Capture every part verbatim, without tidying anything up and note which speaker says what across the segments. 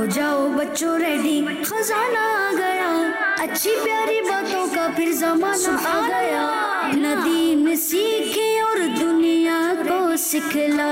Speaker 1: जाओ बच्चों रेडी, खजाना आ गया, अच्छी प्यारी बातों का फिर जमाना आ गया। नदी में सीखे और दुनिया को सिखलाए।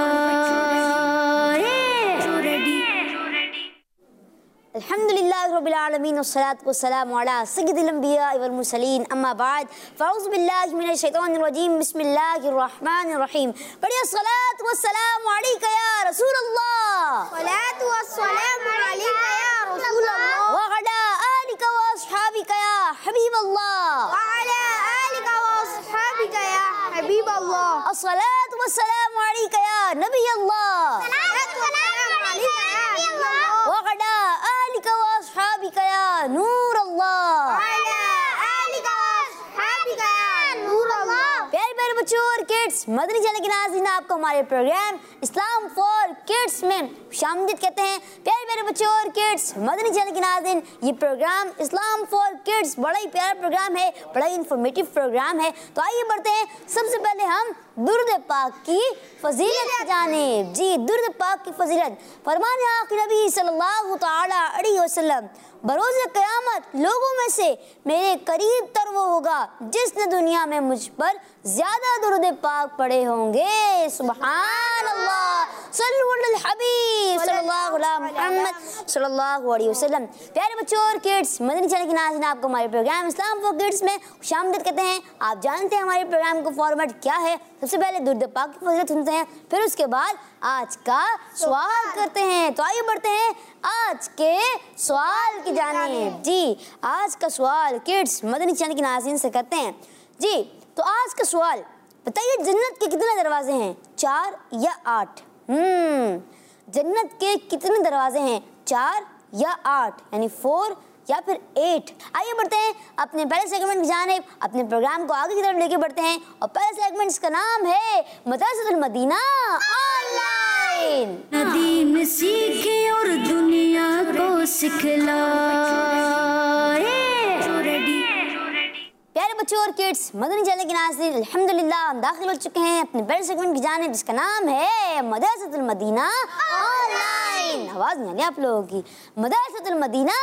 Speaker 2: अल्हम्दुलिल्लाह रब्बिल आलमीन वस्सलातु वस्सलामु अला सय्यिदिल अंबिया वल मुरसलीन अम्मा बाद फ़अऊज़ु बिल्लाहि मिनश शैतानिर रजीम बिस्मिल्लाहिर रहमानिर रहीम। बढ़िया सलात वस्सलामु अलैका या रसूल अल्लाह,
Speaker 3: सलातु वस्सलामु अलैका या रसूल अल्लाह,
Speaker 2: व अला आलिका व अस्हाबिका या हबीब अल्लाह,
Speaker 3: व अला आलिका व अस्हाबिका या हबीब अल्लाह।
Speaker 2: अस्सलातु वस्सलामु अलैका या नबी अल्लाह,
Speaker 3: सलातु वस्सलामु अलैका या नबी अल्लाह,
Speaker 2: व अला आलिका व अस्हाबिका या नूर अल्लाह,
Speaker 3: व अला आलिका व अस्हाबिका या नूर अल्लाह।
Speaker 2: प्यारे प्यारे बच्चों और किड्स, मदनी चैनल के नाज़रीन आपको हमारे प्रोग्राम इस्लाम फॉर किड्स में शामिल कहते हैं। प्यारे प्यारे बच्चों और किड्स, मदनी चैनल के नाज़रीन, ये प्रोग्राम इस्लाम फॉर किड्स बड़ा ही प्यारा प्रोग्राम है, बड़ा ही इंफॉर्मेटिव प्रोग्राम है। तो आइए बढ़ते हैं। सबसे पहले हम दुरूद पाक की फजीलत की जानिब। जी, दुरूद पाक की फजीलत। फरमाने आक़िर नबी सल्लल्लाहु तआला अलैहि वसल्लम, बरोज़ क़यामत लोगों में से मेरे करीब तर वो होगा जिसने दुनिया में मुझ पर ज़्यादा दुरूद पाक पढ़े होंगे। सुबहान अल्लाह, सल्लु अलल हबीब सल्लल्लाहु अलैहि मुहम्मद सल्लल्लाहु अलैहि वसल्लम। प्यारे बच्चों और किड्स, मदनी चैनल के नाज़रीन आपको हमारे प्रोग्राम इस्लाम फॉर किड्स में खुशामदीद कहते हैं। आप जानते हैं हमारे प्रोग्राम का फॉर्मेट क्या है। सबसे पहले दुरूद पाक की फजीलत सुनते हैं, फिर उसके बाद आज का सवाल करते हैं। तो आइए बढ़ते हैं आज के सवाल की जानिब। जी, आज का सवाल किड्स मदनी चैनल के नाज़रीन से करते हैं। जी, तो आज का सवाल बताइए, जन्नत के कितने दरवाजे हैं, चार या आठ? हम्म जन्नत के कितने दरवाजे हैं, चार या आठ, यानी फोर या फिर एट? आइए बढ़ते हैं अपने पहले सेगमेंट की जानिब, अपने प्रोग्राम को आगे की तरफ लेके बढ़ते हैं। और पहले सेगमेंट इसका नाम है मदरसतुल मदीना ऑनलाइन।
Speaker 1: नदी में सीखे और दुनिया को सिखलाए।
Speaker 2: प्यारे बच्चों और किड्स, मदनी चैनल के नाज़रीन, अल्हम्दुलिल्लाह हम दाखिल हो चुके हैं अपने पहले सेगमेंट की जानिब, जिसका नाम है मदरसतुल मदीना ऑनलाइन। आवाज़ नहीं आ रही आप लोगों की? मदरसतुल मदीना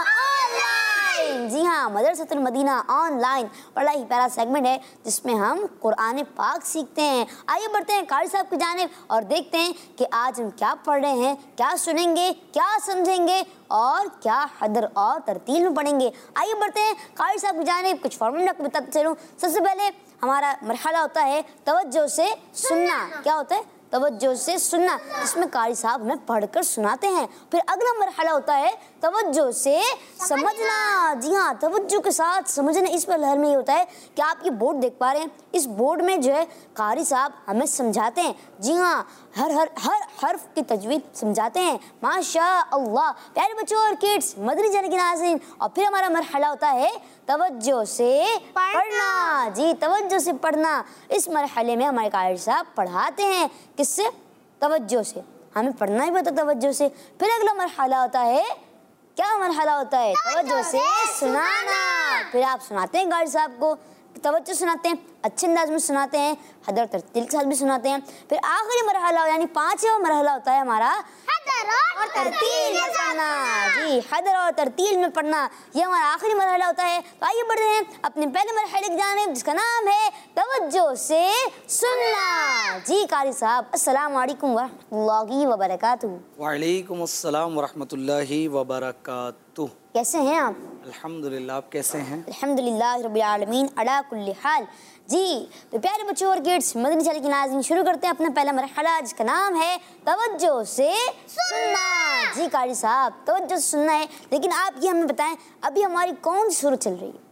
Speaker 2: ऑनलाइन। जी हाँ, मदरसतुल मदीना ऑनलाइन बड़ा ही प्यारा सेगमेंट है जिसमें हम कुरान पाक सीखते हैं। आइए बढ़ते हैं कारी साहब की जानिब और देखते हैं कि आज हम क्या पढ़ रहे हैं, क्या सुनेंगे, क्या समझेंगे और क्या हदर और तरतील में पढ़ेंगे। आइए बढ़ते हैं कारी साहब की जानिब। कुछ फॉर्मूला आपको बताते चलूं। सबसे पहले हमारा मरहला होता है तवज्जो से सुनना। क्या होता है? तवज्जो से सुनना, जिसमें कारी साहब हमें पढ़कर सुनाते हैं। फिर अगला मरहला होता है तवज्जो से समझना। जी हाँ, तवज्जो के साथ समझना। इस मरहले में ये होता है कि आप ये बोर्ड देख पा रहे हैं, इस बोर्ड में जो है कारी साहब हमें समझाते हैं। जी हाँ, हर हर हर हर्फ की तजवीद समझाते हैं। माशा अल्लाह। प्यारे बच्चों और किड्स, मदनी चैनल के नाज़रीन, और फिर हमारा मरहला होता है तवज्जो से पढ़ना। जी, तवज्जो से पढ़ना। इस मरहले में हमारे कारी साहब पढ़ाते हैं। किससे? तवज्जो से। हमें पढ़ना ही पड़ता तवज्जो से। फिर अगला मरहला होता है, क्या मरहला होता है? तवज्जो से सुनाना। फिर आप सुनाते हैं कारी साहब को, तवज्जो सुनाते हैं, अच्छे अंदाज में सुनाते हैं, हदर तरतील के साथ भी सुनाते हैं। फिर आखिरी मरहला यानी पांचवा मरहला होता है हमारा हदर और तरतील में पढ़ना। जी, हदर और तरतील में पढ़ना, ये हमारा आखिरी मरहला होता है। तो आइए बढ़ते हैं अपने पहले मरहले की जानिब, जिसका नाम है तवज्जो से सुनना। जी कारी साहब, अस्सलाम वालेकुम वरहमतुल्लाहि वबरकातुहू।
Speaker 4: वालेकुम अस्सलाम वरहमतुल्लाहि वबरकातुहू।
Speaker 2: कैसे हैं आप?
Speaker 4: अल्हम्दुलिल्लाह। आप कैसे हैं?
Speaker 2: अल्हम्दुलिल्लाह रब्बिल आलमीन अला कुल्ली हाल। जी, तो प्यारे बच्चों और किड्स, मदनी चैनल की नाज़रीन, शुरू करते हैं अपना पहला मरहला, जिसका नाम है तवज्जो से सुनना। जी कारी साहब, तवज्जो से सुनना है, लेकिन आप ये हमें बताएं, अभी हमारी कौन सी सूरत चल रही है?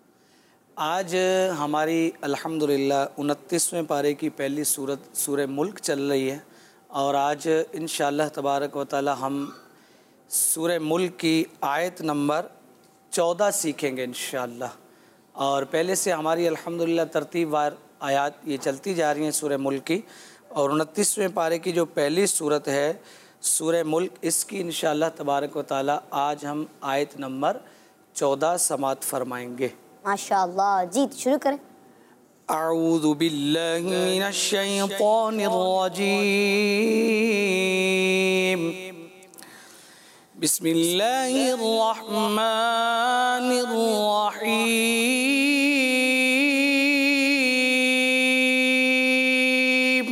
Speaker 4: आज हमारी अल्हम्दुलिल्लाह उनतीसवें पारे की पहली सूरत सूरह मुल्क चल रही है। और आज इंशाअल्लाह तबारक व तआला हम सूरह मुल्क की आयत नंबर चौदह सीखेंगे इंशाअल्लाह। और पहले से हमारी अल्हम्दुलिल्लाह तरतीब वार आयत ये चलती जा रही हैं सूरह मुल्क की। और उनतीसवें पारे की जो पहली सूरत है सूरह मुल्क, इसकी इंशाअल्लाह तबारक व तआला आज हम आयत नंबर चौदह समात फरमाएंगे।
Speaker 2: माशाअल्लाह। जी, तो शुरू करें।
Speaker 4: अऊज़ु बिल्लाहि मिनश शैतानिर रजीम। बिस्मिल्लाहिर्रहमानिर्रहीम।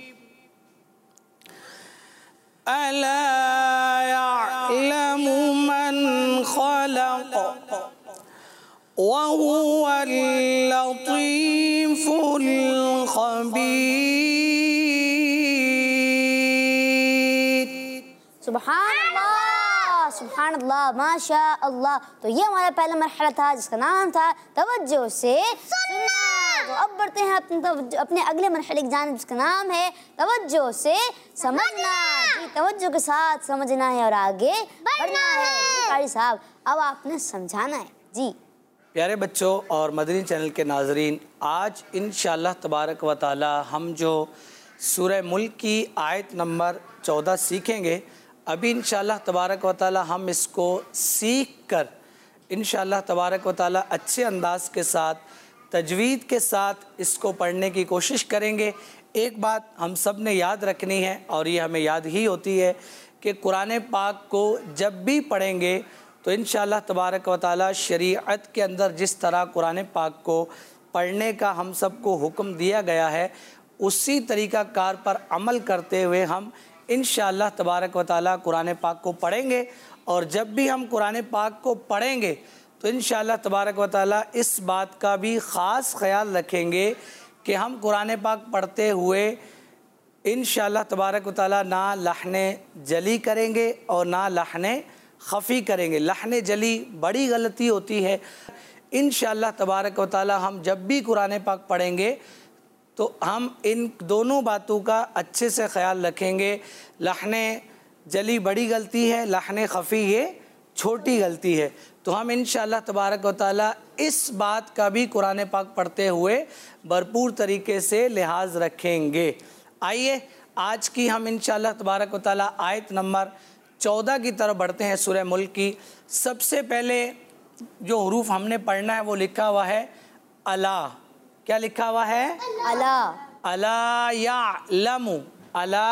Speaker 4: अला यअलमु मन खलक़ वहुवल लतीफुल खबीर।
Speaker 2: सुभान अल्लाह, सुभान अल्लाह, माशा अल्लाह। तो ये हमारा पहला मरहला था जिसका नाम था तवज्जो से सुनना। तो अब बढ़ते हैं अपने तवज्जो अपने अगले मरहले की जानिब जिसका नाम है तवज्जो से समझना। जी, तवज्जो के साथ समझना है और आगे बढ़ना है। जी कारी साहब, अब आपने समझाना है। जी
Speaker 4: प्यारे बच्चों और मदनी चैनल के नाजरीन, आज इंशाअल्लाह तबारक व ताला हम जो सूरह मुल्क की आयत नंबर चौदह सीखेंगे, अभी इंशाअल्लाह तबारक व ताला हम इसको सीख कर इंशाअल्लाह तबारक व ताला अच्छे अंदाज के साथ तजवीद के साथ इसको पढ़ने की कोशिश करेंगे। एक बात हम सब ने याद रखनी है और ये हमें याद ही होती है कि कुरान पाक को जब भी पढ़ेंगे तो इंशाअल्लाह तबारक व ताला शरीअत के अंदर जिस तरह कुरान पाक को पढ़ने का हम सबको हुक्म दिया गया है, उसी तरीक़ाकार पर अमल करते हुए हम इंशाअल्लाह तबारक व ताला कुरान पाक को पढ़ेंगे। और जब भी हम कुरान पाक को पढ़ेंगे तो इंशाअल्लाह तबारक व ताला इस बात का भी ख़ास ख्याल रखेंगे कि हम कुरान पाक पढ़ते हुए इंशाअल्लाह तबारक व ताला ना लहने जली करेंगे और ना लहने ख़फ़ी करेंगे। लहने जली बड़ी गलती होती है। इंशाअल्लाह तबारक व ताला हम जब भी कुरान पाक पढ़ेंगे तो हम इन दोनों बातों का अच्छे से ख्याल रखेंगे। लहने जली बड़ी गलती है, लहने ख़फ़ी ये छोटी गलती है। तो हम इंशाअल्लाह तबारक व ताला इस बात का भी कुरान पाक पढ़ते हुए भरपूर तरीके से लिहाज रखेंगे। आइए आज की हम इंशाअल्लाह तबारक व ताला आयत नंबर चौदह की तरफ बढ़ते हैं सूरह मुल्क की। सबसे पहले जो हुरूफ हमने पढ़ना है वो लिखा हुआ है अला। क्या लिखा हुआ है?
Speaker 2: अला।
Speaker 4: अला यअलमु, अला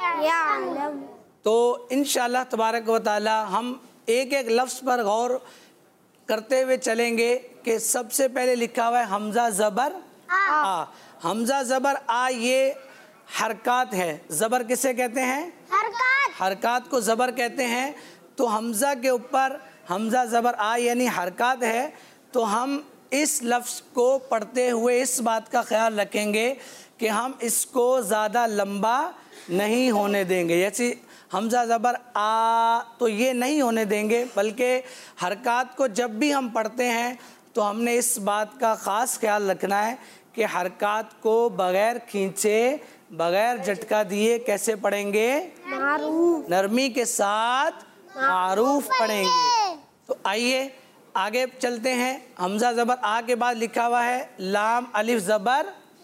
Speaker 3: यअलम।
Speaker 4: तो इंशाअल्लाह तबारक व ताला हम एक एक लफ्ज़ पर गौर करते हुए चलेंगे कि सबसे पहले लिखा हुआ है हमज़ा ज़बर आ। हमज़ा ज़बर आ ये हरकत है। ज़बर किसे कहते हैं?
Speaker 3: हरकत।
Speaker 4: हरकत को ज़बर कहते हैं। तो हमज़ा के ऊपर हमज़ा ज़बर आ यानी हरकत है। तो हम इस लफ्ज़ को पढ़ते हुए इस बात का ख्याल रखेंगे कि हम इसको ज़्यादा लंबा नहीं होने देंगे। जैसे हमज़ा ज़बर आ तो ये नहीं होने देंगे, बल्कि हरकत को जब भी हम पढ़ते हैं तो हमने इस बात का ख़ास ख्याल रखना है कि हरकत को बग़ैर खींचे, बग़ैर झटका दिए कैसे पढ़ेंगे?
Speaker 3: मारूफ।
Speaker 4: नरमी के साथ मारूफ पढ़ेंगे। तो आइए आगे चलते हैं। हमज़ा ज़बर आ के बाद लिखा हुआ है लाम अलिफ ज़बर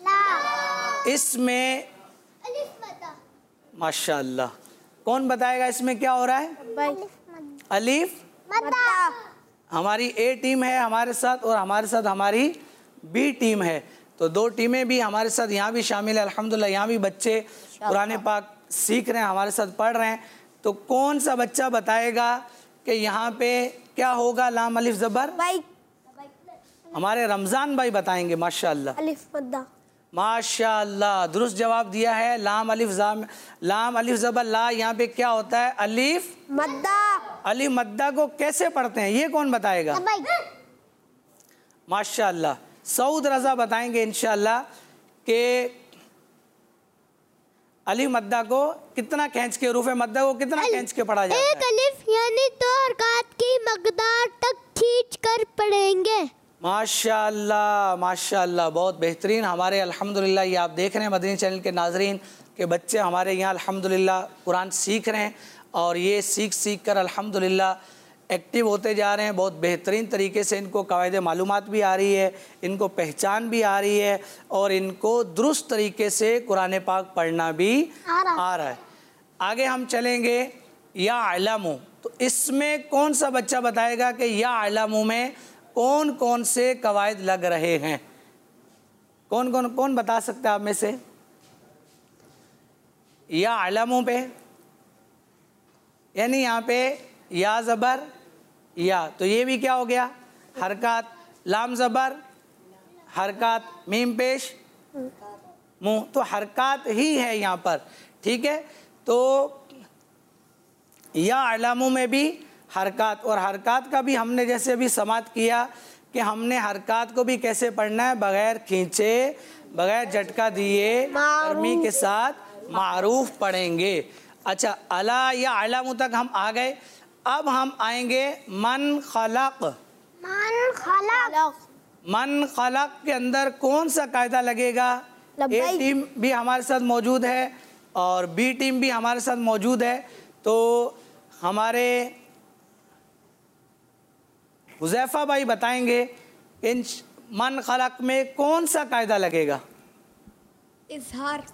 Speaker 3: ला।
Speaker 4: इसमें
Speaker 3: अलिफ मद्दा।
Speaker 4: माशाअल्लाह, कौन बताएगा इसमें क्या हो रहा है? अलिफ
Speaker 3: मद्दा।
Speaker 4: हमारी ए टीम है हमारे साथ और हमारे साथ हमारी बी टीम है। तो दो टीमें भी हमारे साथ यहाँ भी शामिल है। अल्हम्दुलिल्लाह यहाँ भी बच्चे कुरान पाक सीख रहे हैं, हमारे साथ पढ़ रहे हैं। तो कौन सा बच्चा बताएगा कि यहाँ पे क्या होगा? लाम अलिफ ज़बर
Speaker 3: भाई।
Speaker 4: हमारे रमज़ान भाई बताएंगे। माशाअल्लाह,
Speaker 3: अलिफ मद्दा।
Speaker 4: माशाअल्लाह, दुरुस्त जवाब दिया है। लाम अलिफ ज़ाम लाम अलिफ ज़बर ला, यहाँ पे क्या होता है? अलिफ
Speaker 3: मद्दा।
Speaker 4: अलिफ मद्दा को कैसे पढ़ते हैं ये कौन बताएगा? माशाअल्लाह, सऊद रज़ा बताएंगे इंशाअल्लाह कि अलिफ मद्दा को कितना खींच के, रूफ़े मद्दा को कितना खींच के पढ़ा जाता है?
Speaker 3: एक अलिफ यानी दो हरकत की मकदार तक खींच कर पढ़ेंगे।
Speaker 4: माशाअल्लाह माशाअल्लाह, बहुत बेहतरीन। हमारे अल्हम्दुलिल्लाह ये आप देख रहे हैं मदनी चैनल के नाजरीन के बच्चे हमारे यहाँ अल्हम्दुलिल्लाह कुरान सीख रहे हैं और ये सीख सीख कर अल्हम्दुलिल्लाह एक्टिव होते जा रहे हैं। बहुत बेहतरीन तरीके से इनको कवायद मालूमात भी आ रही है, इनको पहचान भी आ रही है और इनको दुरुस्त तरीके से कुरान पाक पढ़ना भी
Speaker 3: आ रहा।
Speaker 4: आ रहा है। आगे हम चलेंगे या अलमु। तो इसमें कौन सा बच्चा बताएगा कि या अलमु में कौन कौन से कवायद लग रहे हैं? कौन कौन कौन बता सकते हैं आप में से? या अलमु पे यानी यहाँ पे या ज़बर या, तो ये भी क्या हो गया हरकत। लाम ज़बर हरकत, मीम पेश मुंह, तो हरकत ही है यहाँ पर, ठीक है। तो या अलामों में भी हरकत, और हरकत का भी हमने जैसे अभी समात किया कि हमने हरकत को भी कैसे पढ़ना है, बगैर खींचे बगैर झटका दिए गर्मी के साथ मारूफ पढ़ेंगे। अच्छा, अला या अलामों तक हम आ गए। अब हम आएंगे मन खलक।
Speaker 3: मन खलक,
Speaker 4: मन खलक के अंदर कौन सा कायदा लगेगा? ए टीम भी हमारे साथ मौजूद है और बी टीम भी हमारे साथ मौजूद है, तो हमारे हुज़ैफा भाई बताएंगे इन मन खलक में कौन सा कायदा लगेगा?
Speaker 3: इजहार।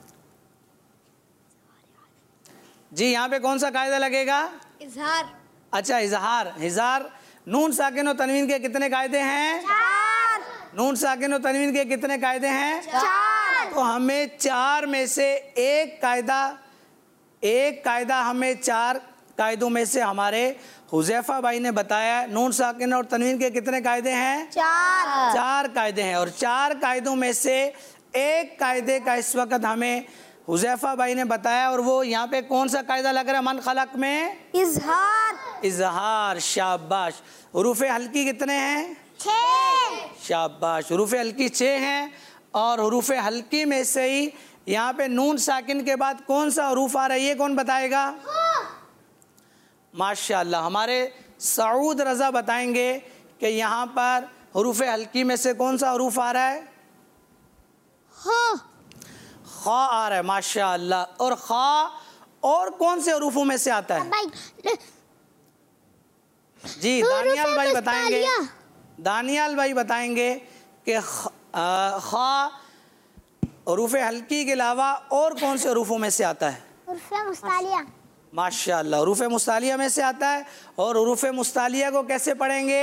Speaker 4: जी, यहाँ पे कौन सा कायदा लगेगा?
Speaker 3: इजहार।
Speaker 4: अच्छा, इजहार। इजहार नून साकिन और तनवीन के कितने कायदे हैं?
Speaker 3: चार।
Speaker 4: नून साकिन और तनवीन के कितने कायदे हैं?
Speaker 3: चार।
Speaker 4: तो हमें चार में से एक कायदा, एक कायदा हमें चार कायदों में से हमारे हुज़ैफा भाई ने बताया। नून साकिन और तनवीन के कितने कायदे हैं?
Speaker 2: चार।
Speaker 4: चार कायदे हैं, और चार कायदों में से एक कायदे का इस वक्त हमें हुज़ैफा भाई ने बताया, और वो यहाँ पे कौन सा कायदा लग रहा है मन खलक में?
Speaker 2: इजहार।
Speaker 4: इजहार। शाबाश। हुरूफ हल्की कितने हैं?
Speaker 3: छह।
Speaker 4: शाबाश। हुरूफ हल्की छः हैं, और हुरूफ हल्की में से ही यहाँ पे नून साकिन के बाद कौन सा हुरूफ आ रहा है, ये कौन बताएगा? माशाअल्लाह, हमारे सऊद रज़ा बताएंगे कि यहाँ पर हुरूफ हल्की में से कौन सा हुरूफ आ रहा है?
Speaker 3: हाँ।
Speaker 4: खा आ रहा है, माशाअल्लाह। और खा और कौन से हुरूफों में से आता है? जी, दानियाल भाई बताएंगे, दानियाल भाई बताएंगे कि खा हुरूफ हल्की के अलावा और कौन से हुरूफों में से आता है?
Speaker 3: हुरूफ मुस्तालिया।
Speaker 4: माशाअल्लाह, हुरूफ मुस्तालिया में से आता है। और हुरूफ मुस्तालिया को कैसे पढ़ेंगे?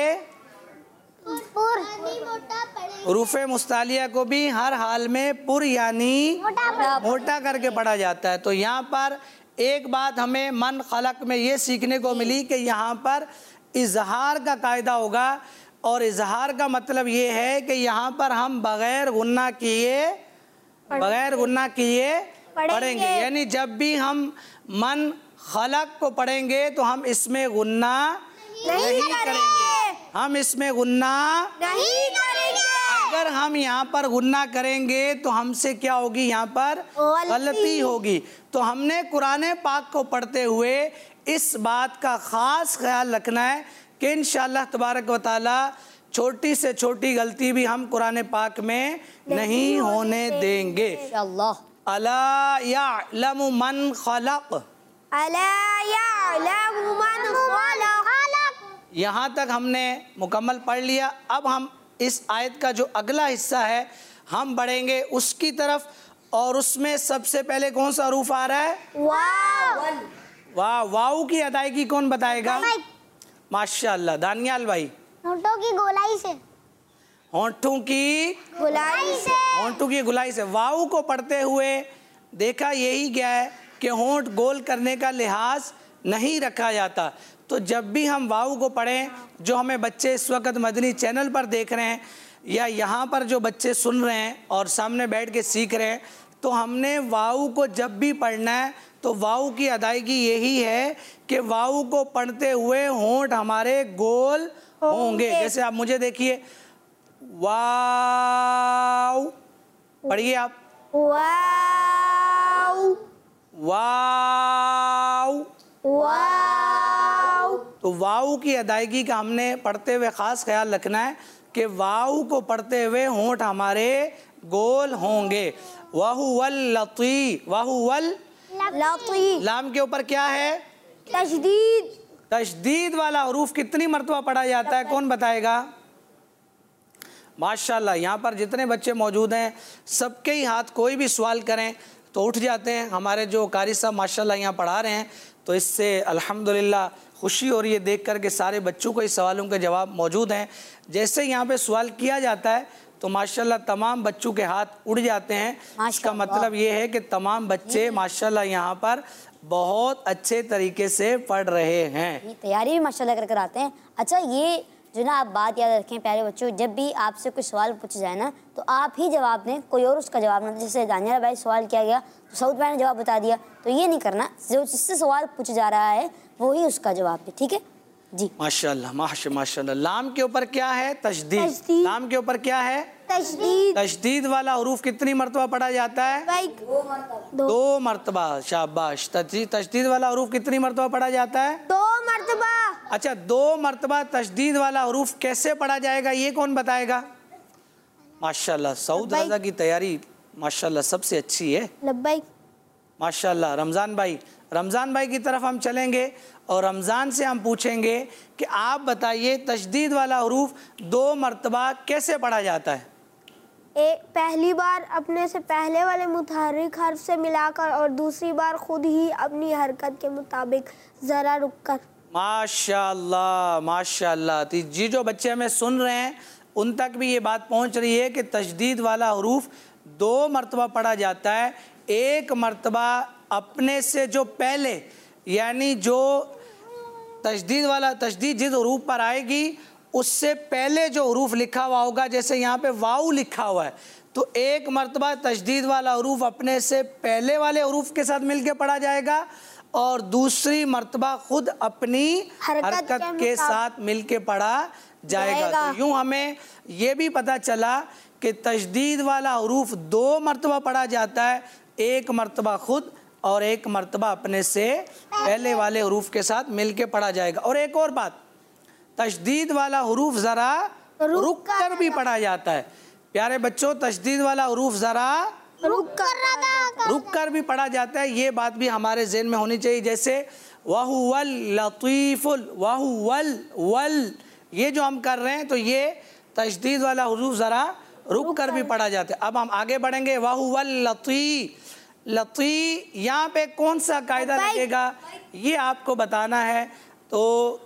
Speaker 4: हुरूफ मुस्तालिया को भी हर हाल में पुर यानी
Speaker 3: मोटा
Speaker 4: मोटा करके पढ़ा जाता है। तो यहाँ पर एक बात हमें मन खलक में ये सीखने को मिली कि यहाँ पर इजहार का कायदा होगा, और इजहार का मतलब ये है कि यहाँ पर हम बग़ैर गुन्ना किए बग़ैर गुन्ना किए पढ़ेंगे। यानी जब भी हम मन खलक को पढ़ेंगे तो हम इसमें गुन्ना नहीं, नहीं करेंगे, हम इसमें गुन्ना
Speaker 2: नहीं करेंगे।
Speaker 4: अगर हम यहाँ पर गुन्ना करेंगे तो हमसे क्या होगी? यहाँ पर गलती होगी। तो हमने कुरान पाक को पढ़ते हुए इस बात का ख़ास ख्याल रखना है कि इंशाअल्लाह तबारक व तआला छोटी से छोटी गलती भी हम कुरान पाक में नहीं होने देंगे।
Speaker 2: इंशाअल्लाह।
Speaker 4: अला यअलमु मन खलक,
Speaker 2: अला यअलमु मन खलक।
Speaker 4: यहाँ तक हमने मुकम्मल पढ़ लिया। अब हम इस आयत का जो अगला हिस्सा है हम बढ़ेंगे उसकी तरफ, और उसमें सबसे पहले कौन सा हरूफ आ रहा है?
Speaker 2: वाव।
Speaker 4: वाह, वाव की अदायगी कौन बताएगा? माशाअल्लाह, दानियाल भाई।
Speaker 3: होंठों की गोलाई से।
Speaker 4: होंठों की
Speaker 3: गोलाई से।
Speaker 4: होंठों की गुलाई से। वाव को पढ़ते हुए देखा यही गया है कि होंठ गोल करने का लिहाज नहीं रखा जाता। तो जब भी हम वाव को पढ़ें, जो हमें बच्चे इस वक्त मदनी चैनल पर देख रहे हैं या यहाँ पर जो बच्चे सुन रहे हैं और सामने बैठ के सीख रहे हैं, तो हमने वाव को जब भी पढ़ना है तो वाव की अदायगी यही है कि वाव को पढ़ते हुए होंठ हमारे गोल होंगे। जैसे आप मुझे देखिए, वाव, पढ़िए आप।
Speaker 2: वाव।
Speaker 4: वाव।
Speaker 2: वाव।
Speaker 4: तो वाव की अदायगी का हमने पढ़ते हुए ख़ास ख्याल रखना है कि वाव को पढ़ते हुए होंठ हमारे गोल होंगे। वाहुवल लती, वाहुवल
Speaker 2: लती।
Speaker 4: लाम के ऊपर क्या है?
Speaker 2: तशदीद।
Speaker 4: तशदीद वाला हरूफ कितनी मरतबा पढ़ा जाता है, कौन बताएगा? माशाल्लाह, यहाँ पर जितने बच्चे मौजूद हैं सबके ही हाथ, कोई भी सवाल करें तो उठ जाते हैं। हमारे जो कारी साहब माशाल्लाह यहाँ पढ़ा रहे हैं, तो इससे अल्हम्दुलिल्लाह खुशी हो रही है देख कर के सारे बच्चों को इस सवालों के जवाब मौजूद हैं। जैसे यहाँ पे सवाल किया जाता है तो माशाल्लाह तमाम बच्चों के हाथ उड़ जाते हैं। इसका मतलब ये है कि तमाम बच्चे माशाल्लाह यहाँ पर बहुत अच्छे तरीके से पढ़ रहे हैं।
Speaker 2: ये तैयारी भी माशाल्लाह कर कर आते हैं। अच्छा, ये जो ना आप बात याद रखें प्यारे बच्चों, जब भी आपसे कोई सवाल पूछा जाए ना तो आप ही जवाब दें, कोई और उसका जवाब ना दें। जैसे दानियाल भाई सवाल किया गया तो सऊद भाई ने जवाब बता दिया, तो ये नहीं करना। जो जिससे सवाल पूछा जा रहा है वो ही उसका जवाब दे, ठीक है जी।
Speaker 4: माशाल्लाह माशा माशाल्लाह। लाम के ऊपर क्या है? तशदीद।
Speaker 3: तशदीद।
Speaker 4: लाम के ऊपर क्या है?
Speaker 3: तशदीद।
Speaker 4: तशदीद वाला हरूफ कितनी मरतबा पढ़ा जाता है?
Speaker 3: भाई दो
Speaker 4: दो मरतबा। शाबाश। तशदीद तशदीद वाला हरूफ कितनी मरतबा पढ़ा जाता है?
Speaker 3: दो मर्तबा।
Speaker 4: अच्छा, दो मरतबा तशदीद वाला हरूफ कैसे पढ़ा जाएगा, ये कौन बताएगा? माशाल्लाह, सऊद
Speaker 3: लब्बैक।
Speaker 4: रज़ा की तैयारी माशाल्लाह सबसे अच्छी है।
Speaker 3: लब्बैक।
Speaker 4: माशाल्लाह। रमज़ान भाई, रमज़ान भाई की तरफ हम चलेंगे और रमज़ान से हम पूछेंगे कि आप बताइए तशदीद वाला हरूफ दो मरतबा कैसे पढ़ा जाता है?
Speaker 3: एक पहली बार अपने से पहले वाले मुतहर्रिक हर्फ से मिलाकर और दूसरी बार खुद ही अपनी हरकत के मुताबिक ज़रा रुक कर।
Speaker 4: माशाल्लाह माशाल्लाह। तो जी जो बच्चे हमें सुन रहे हैं उन तक भी ये बात पहुंच रही है कि तशदीद वाला हरूफ दो मरतबा पढ़ा जाता है। एक मरतबा अपने से जो पहले, यानी जो तशदीद वाला तशदीद जिस हरूफ पर आएगी उससे पहले जो हरूफ लिखा हुआ होगा, जैसे यहाँ पे वाऊ लिखा हुआ है, तो एक मरतबा तशदीद वाला हरूफ अपने से पहले वाले हरूफ के साथ मिलके पढ़ा जाएगा और दूसरी मरतबा खुद अपनी
Speaker 3: हरकत
Speaker 4: हरकत
Speaker 3: के
Speaker 4: के
Speaker 3: मुताबिक
Speaker 4: साथ मिलके पढ़ा जाएगा।
Speaker 3: जाएगा।
Speaker 4: तो यूँ हमें ये भी पता चला कि तशदीद वाला हरूफ दो मरतबा पढ़ा जाता है, एक मरतबा खुद और एक मरतबा अपने से पहले वाले हरूफ के साथ मिलके पढ़ा जाएगा। और एक और बात, तशदीद वाला हरूफ ज़रा रुक कर भी पढ़ा जाता है। प्यारे बच्चों, तशदीद वाला हरूफ ज़रा
Speaker 3: रुक कर
Speaker 4: रुक कर भी पढ़ा जाता है। ये बात भी हमारे ज़हन में होनी चाहिए। जैसे वहुवल लतीफुल, वहुवल वल, ये जो हम कर रहे हैं तो ये तशदीद वाला हरूफ ज़रा रुक कर भी पढ़ा जाता है। अब हम आगे बढ़ेंगे। वहुवल लती, लती यहाँ पे कौन सा कायदा लगेगा ये आपको बताना है। तो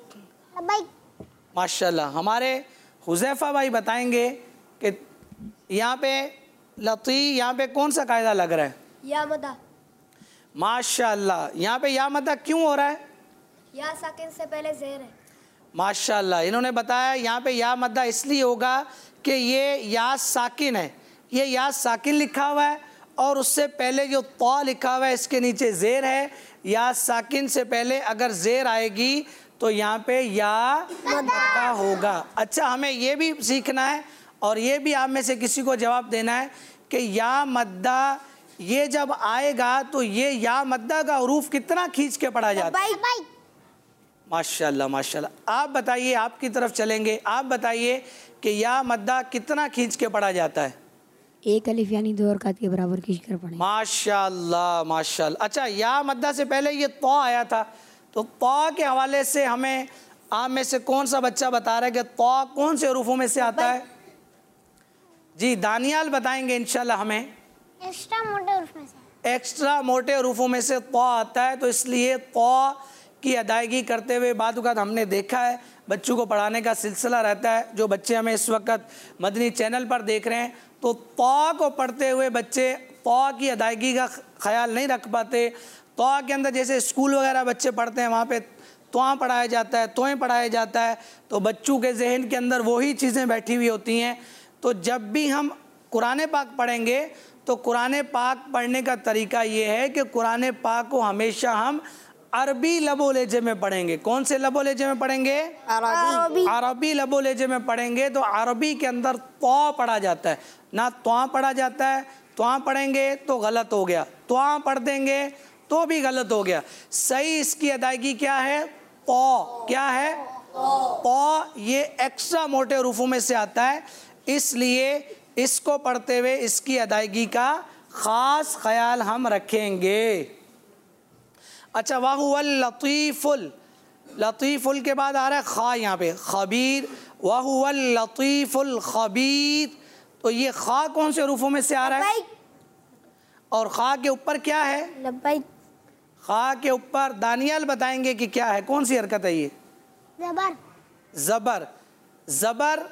Speaker 4: माशाल्लाह हमारे हुज़ैफ़ा भाई बताएंगे कि यहाँ पे लती, यहाँ पे कौन सा कायदा लग रहा है?
Speaker 3: या मदा।
Speaker 4: माशाल्लाह, यहाँ पे या मदा क्यों हो रहा है?
Speaker 3: या साकिन से पहले ज़ेर है।
Speaker 4: माशाल्लाह, इन्होंने बताया यहाँ पे या मद्दा इसलिए होगा कि ये या साकिन है, ये या साकिन लिखा हुआ है और उससे पहले जो तौ लिखा हुआ है इसके नीचे ज़ेर है। या साकिन से पहले अगर ज़ेर आएगी तो यहाँ पे या मद्दा होगा। अच्छा, हमें ये भी सीखना है और ये भी आप में से किसी को जवाब देना है कि या मद्दा ये जब आएगा तो ये या मद्दा का हरूफ कितना खींच के पढ़ा जाता है? माशाल्लाह माशाल्लाह। आप बताइए, आपकी तरफ चलेंगे, आप बताइए कि या मद्दा कितना खींच के पढ़ा जाता है?
Speaker 1: एक अलिफ यानी दो हरकत के बराबर खींच कर पढ़े।
Speaker 4: माशाल्लाह माशाल्लाह। अच्छा, या मद्दा से पहले ये तौ आया था, तो तौ के हवाले से हमें आप में से कौन सा बच्चा बता रहा है कि तौ कौन से हरूफों में से आता है? जी, दानियाल बताएंगे इंशाल्लाह हमें।
Speaker 3: एक्स्ट्रा मोटे हरूफ में से।
Speaker 4: एक्स्ट्रा मोटे हरूफों में से तौ आता है, तो इसलिए तौ की अदायगी करते हुए बाद वक़्त हमने देखा है बच्चों को पढ़ाने का सिलसिला रहता है। जो बच्चे हमें इस वक्त मदनी चैनल पर देख रहे हैं तो तौ को पढ़ते हुए बच्चे तौ की अदायगी का ख्याल नहीं रख पाते। तौ के अंदर जैसे स्कूल वगैरह बच्चे पढ़ते हैं वहाँ पे तौं पढ़ाया जाता है, तोएं पढ़ाया जाता है, तो बच्चों के जहन के अंदर वही चीज़ें बैठी हुई होती हैं। तो जब भी हम कुरान पाक पढ़ेंगे तो कुरान पाक पढ़ने का तरीका ये है कि कुरान पाक को हमेशा हम अरबी लबो लहजे में पढ़ेंगे। कौन से लबो लहजे में पढ़ेंगे?
Speaker 2: अरबी।
Speaker 4: अरबी लबो लहजे में पढ़ेंगे। तो अरबी के अंदर तौ पढ़ा जाता है, ना त्वा पढ़ा जाता है। त्वा पढ़ेंगे तो गलत हो गया, त्वा पढ़ देंगे तो भी गलत हो गया। सही इसकी अदायगी क्या है? तौ। क्या है? तौ। ये एक्स्ट्रा मोटे हरूफों में से आता है, इसलिए इसको पढ़ते हुए इसकी अदायगी का ख़ास ख्याल हम रखेंगे। अच्छा, वाहुवल लतीफ़ुल, लतीफ़ुल के बाद आ रहा है खा, यहाँ पे खबीर। वाहुवल लतीफ़ुल खबीर, तो ये खा कौन से हरूफों में से आ रहा है? और खा के ऊपर क्या है?
Speaker 3: लब्बैक।
Speaker 4: खा के ऊपर दानियाल बताएंगे कि क्या है, कौन सी हरकत है ये?
Speaker 3: ज़बर।
Speaker 4: ज़बर। ज़बर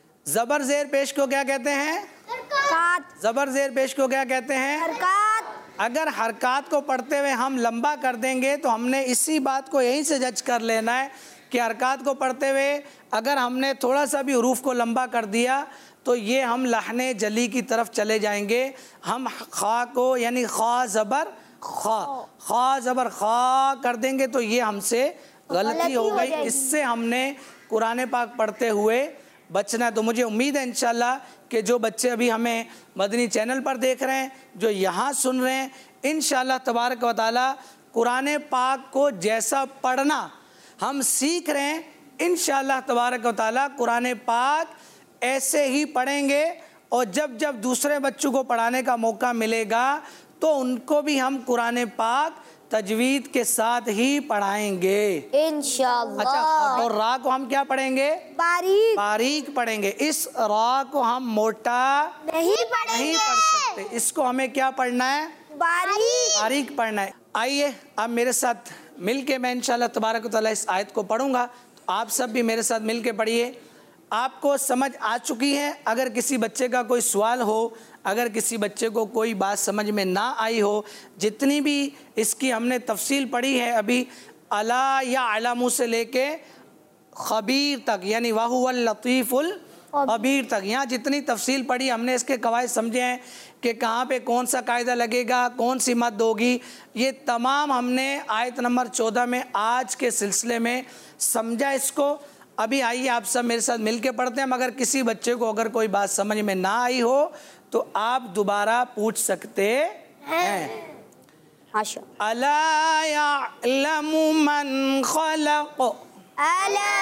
Speaker 4: ज़बर ज़ेर पेश को क्या कहते हैं?
Speaker 3: हरकत।
Speaker 4: ज़बर ज़ेर पेश को क्या कहते हैं?
Speaker 3: हरकत।
Speaker 4: अगर हरकत को पढ़ते हुए हम लंबा कर देंगे तो हमने इसी बात को यहीं से जज कर लेना है कि हरकत को पढ़ते हुए अगर हमने थोड़ा सा भी हरूफ को लंबा कर दिया तो ये हम लहने जली की तरफ चले जाएंगे। हम खा को यानी खा ज़बर खा खा ज़बर खा कर देंगे तो ये हमसे गलती हो गई। इससे हमने कुरान पाक पढ़ते हुए बचना। तो मुझे उम्मीद है इंशाल्लाह कि जो बच्चे अभी हमें मदनी चैनल पर देख रहे हैं, जो यहाँ सुन रहे हैं, इंशाल्लाह तबारक व तआला कुरान पाक को जैसा पढ़ना हम सीख रहे हैं, इंशाल्लाह तबारक व तआला कुरान पाक ऐसे ही पढ़ेंगे। और जब जब दूसरे बच्चों को पढ़ाने का मौका मिलेगा तो उनको भी हम कुरान पाक तजवीद के साथ ही पढ़ाएंगे
Speaker 2: इंशाअल्लाह।
Speaker 4: अच्छा, और रा को हम क्या पढ़ेंगे?
Speaker 3: बारीक
Speaker 4: बारीक पढ़ेंगे। इस रा को हम मोटा
Speaker 3: नहीं पढ़ेंगे,
Speaker 4: नहीं पढ़ सकते। इसको हमें क्या पढ़ना है?
Speaker 3: बारीक
Speaker 4: बारीक पढ़ना है। आइए अब मेरे साथ मिल के मैं इंशाल्लाह तबारक व तआला इस आयत को पढ़ूंगा, तो आप सब भी मेरे साथ मिल के पढ़िए। आपको समझ आ चुकी है? अगर किसी बच्चे का कोई सवाल हो, अगर किसी बच्चे को कोई बात समझ में ना आई हो, जितनी भी इसकी हमने तफसील पढ़ी है अभी, अला या अलमू से लेके खबीर तक यानी वाहुवल लतीफ़ुल खबीर तक, यहाँ जितनी तफसील पढ़ी हमने, इसके कवायद समझे हैं कि कहाँ पे कौन सा कायदा लगेगा, कौन सी मद होगी, ये तमाम हमने आयत नंबर चौदह में आज के सिलसिले में समझा इसको। अभी आइए आप सब मेरे साथ मिल के पढ़ते हैं। मगर किसी बच्चे को अगर कोई बात समझ में ना आई हो तो आप दोबारा पूछ सकते हैं।
Speaker 2: माशा
Speaker 4: अला यअलमु मन खलक़,
Speaker 3: अला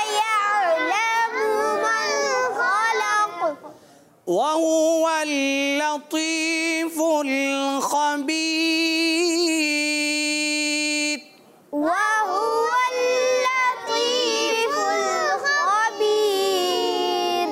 Speaker 3: यअलमु मन खलक़
Speaker 4: व हुवल लतीफ़ुल खबीर,
Speaker 3: व हुवल लतीफ़ुल खबीर।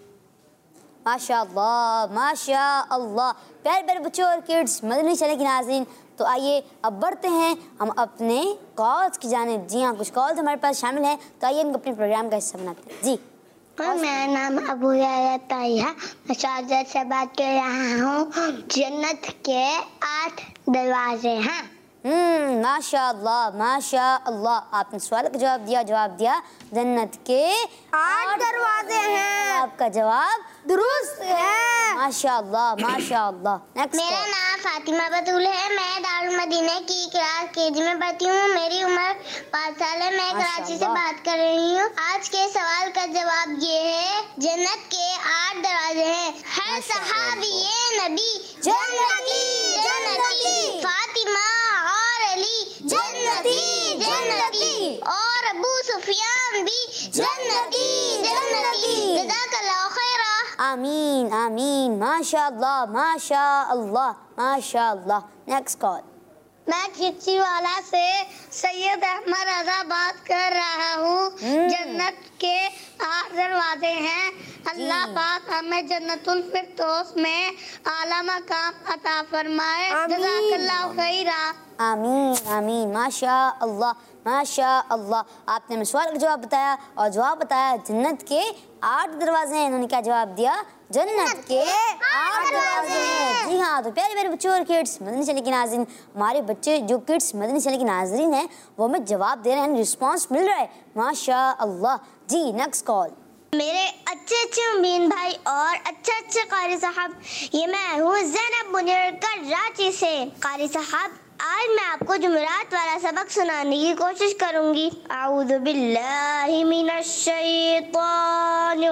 Speaker 2: माशाअल्लाह माशाअल्लाह। प्यारे प्यारे बच्चों और किड्स, मदनी चैनल की नाज़रीन, तो आइए अब बढ़ते हैं हम अपने कॉल्स की जानिब। जी हाँ, कुछ कॉल्स हमारे पास शामिल हैं, तो आइए इनको अपने प्रोग्राम का हिस्सा बनाते हैं। जी,
Speaker 5: मेरा नाम अबू याया ताहिया, मैं शारजा से बात कर रहा हूँ। जन्नत के आठ दरवाजे हैं।
Speaker 2: हम्म माशाअल्लाह माशाअल्लाह। आपने सवाल का जवाब दिया, जवाब दिया जन्नत के
Speaker 3: आठ दरवाजे हैं।
Speaker 2: आपका जवाब
Speaker 3: दुरुस्त है।
Speaker 2: माशाअल्लाह माशाअल्लाह। नेक्स्ट
Speaker 5: मेरा नाम फातिमा बतूल है, मैं दारुल मदीना की क्लास केजी में पढ़ती हूँ। मेरी उम्र पाँच साल है। मैं कराची से बात कर रही हूँ। आज के सवाल का जवाब ये है, जन्नत के आठ दरवाजे हैं। हर सहाबी नबी जन्नती जन्नती, फातिमा और अली जन्नती जन्नती, और अबू सुफियान भी जन्नती जन्नती। जज़ाकल्लाहु खैरा।
Speaker 2: आमीन आमीन। माशाअल्लाह माशाअल्लाह माशाअल्लाह। Next call.
Speaker 5: मैं खिच्ची वाला से सैयद अहमद रजा बात कर रहा हूँ। जन्नत के आठ दरवाजे हैं। अल्लाह पाक हमें जन्नतुल फिरदौस में आला मकाम अता फरमाए। जज़ाकल्लाहु खैरा।
Speaker 2: आमीन आमीन। माशाअल्लाह माशाअल्लाह। आपने हमें सवाल का जवाब बताया और जवाब बताया जन्नत के आठ दरवाजे हैं। इन्होंने क्या जवाब दिया? जन्नत के आठ दरवाजे हैं। जी हाँ, तो प्यारे प्यारे बच्चों और किड्स, मदनी चैनल की नाज़रीन, हमारे बच्चे जो किड्स मदनी चैनल की नाज़रीन हैं वो हमें जवाब दे रहे हैं, रिस्पांस मिल रहा है। माशाअल्लाह। जी, नेक्स्ट कॉल।
Speaker 5: मेरे अच्छे अच्छे उम्मीन भाई और अच्छे अच्छे कारी साहब, ये मैं हूँ ज़ैनब मुनीर कराची से। कारी साहब, आज मैं आपको जुमेरात वाला सबक सुनाने की कोशिश करूंगी। आऊज़ु बिल्लाहि मिनश शैतानिर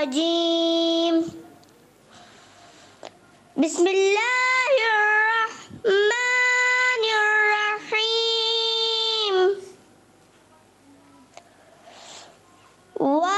Speaker 5: रजीम, बिस्मिल्लाहिर रहमानिर रहीम। वा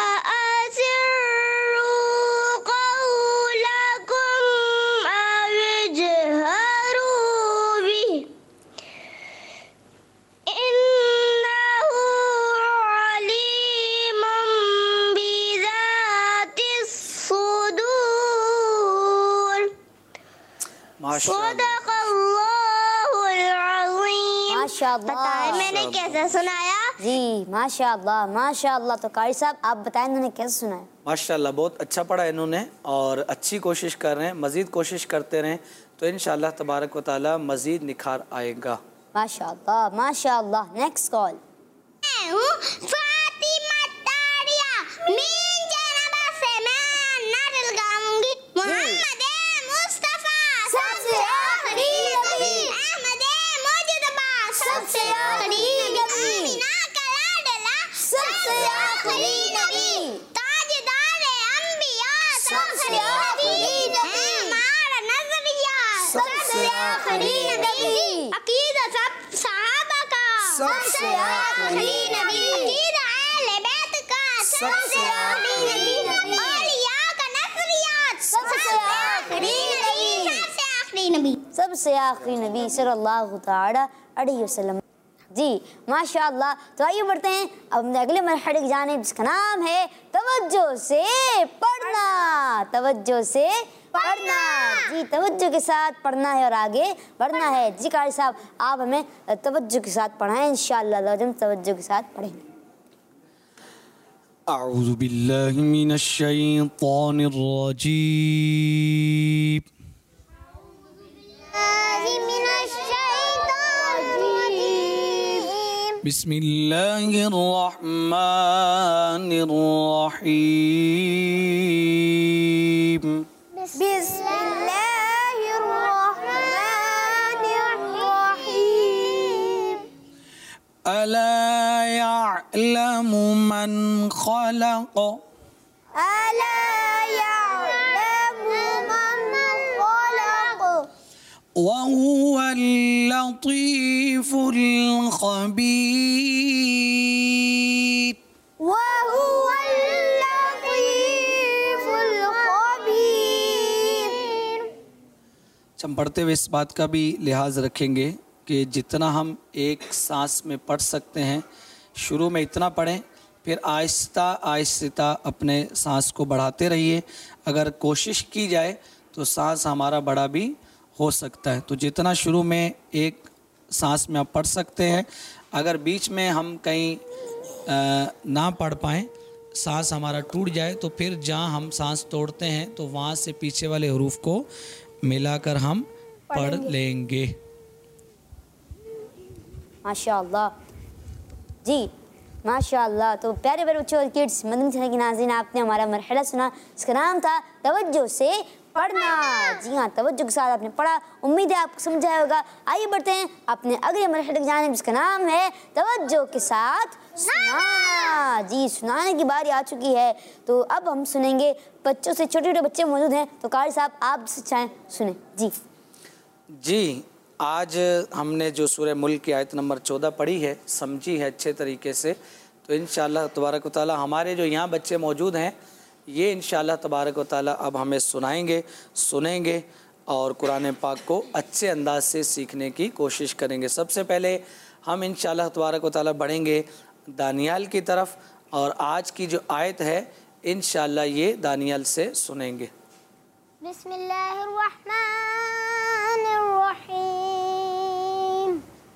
Speaker 5: बताएं मैंने कैसा सुनाया?
Speaker 2: जी माशाअल्लाह माशाअल्लाह। तो कारी साहब आप बताएं इन्होंने कैसे सुनाया?
Speaker 4: माशाल्लाह, बहुत अच्छा पढ़ा इन्होंने और अच्छी कोशिश कर रहे हैं, मज़ीद कोशिश करते रहें तो इंशाअल्लाह तबारक व तआला मज़ीद निखार आएगा।
Speaker 2: माशाअल्लाह माशाअल्लाह। Next call.
Speaker 5: मैं हूँ फातिमा तारिया, मीन जनाबा से मैं नारियल गाऊंगी। मोहम्मद मुस्तफा सबसे आखिरी नबी, अहमद मुजतबा सबसे आखिरी नबी, आमिना का लाडला सबसे आखिरी नबी, ताजदार अंबिया सबसे आखिरी नबी, हमारा नजरिया सबसे आखिरी नबी, अकीदा सब सहाबा का सबसे आखिरी नबी, अकीदा अहले बैत का सबसे आखिरी नबी, औलिया का नज़रियात सबसे आखिरी नबी, सबसे आखिरी नबी,
Speaker 2: सबसे आखिरी नबी सल्लल्लाहु तआला अलैहि वसल्लम। जी माशाअल्लाह। तो आइए बढ़ते हैं अब अपने अगले मरहले की जानिब, जिसका नाम है तवज्जो से पढ़ना। तवज्जो से पढ़ना। जी तवज्जो के साथ पढ़ना है और आगे बढ़ना है। जी कारी साहब, आप हमें तवज्जो के साथ पढ़ाएं इंशाअल्लाह। हम तवज्जो के साथ पढ़ेंगे।
Speaker 4: अऊज़ु बिल्लाहि मिनश शैतानिर रजीम। बिस्मिल्लाहिर रहमानिर रहीम।
Speaker 3: बिस्मिल्लाहिर रहमानिर रहीम।
Speaker 4: अला यअलमु मन खलक़
Speaker 3: अला यअलमु मन खलक़
Speaker 4: वहुवल लतीफुल खबीर।
Speaker 3: वहुवल लतीफुल खबीर।
Speaker 4: हम पढ़ते हुए इस बात का भी लिहाज रखेंगे कि जितना हम एक सांस में पढ़ सकते हैं, शुरू में इतना पढ़ें, फिर आहिस्ता आहिस्ता अपने सांस को बढ़ाते रहिए। अगर कोशिश की जाए तो सांस हमारा बड़ा भी हो सकता है। तो जितना शुरू में एक सांस में आप पढ़ सकते हैं, अगर बीच में हम कहीं आ, ना पढ़ पाएँ, सांस हमारा टूट जाए, तो फिर जहाँ हम सांस तोड़ते हैं तो वहाँ से पीछे वाले हरूफ को मिलाकर हम पढ़ लेंगे।
Speaker 2: माशाअल्लाह। जी माशाअल्लाह। तो प्यारे प्यारे बच्चों और किड्स, मदनी चैनल की नाज़रीन, आपने हमारा मरहला सुना, इसका नाम था तवज्जो से पढ़ना। जी हाँ, तवज्जो के साथ आपने पढ़ा, उम्मीद है आपको समझ आया होगा। आइए बढ़ते हैं अपने अगले मरहले की जानिब, जिसका नाम है तवज्जो के साथ सुनाना। जी सुनाने की बारी आ चुकी है। तो अब हम सुनेंगे, बच्चों से छोटे छोटे बच्चे मौजूद हैं, तो कारी साहब आप चाहें सुने। जी
Speaker 4: जी आज हमने जो सूरह मुल्क की आयत नंबर चौदह पढ़ी है, समझी है अच्छे तरीके से, तो इंशाअल्लाह तबारक व तआला हमारे जो यहाँ बच्चे मौजूद हैं, ये इंशाअल्लाह तबारक व तआला अब हमें सुनाएंगे, सुनेंगे और कुरान पाक को अच्छे अंदाज से सीखने की कोशिश करेंगे। सबसे पहले हम इंशाअल्लाह तबारक व तआला बढ़ेंगे दानियाल की तरफ, और आज की जो आयत है इंशाअल्लाह ये दानियाल से सुनेंगे।
Speaker 5: बिस्मिल्लाहिर्रहमानिर्रहीम।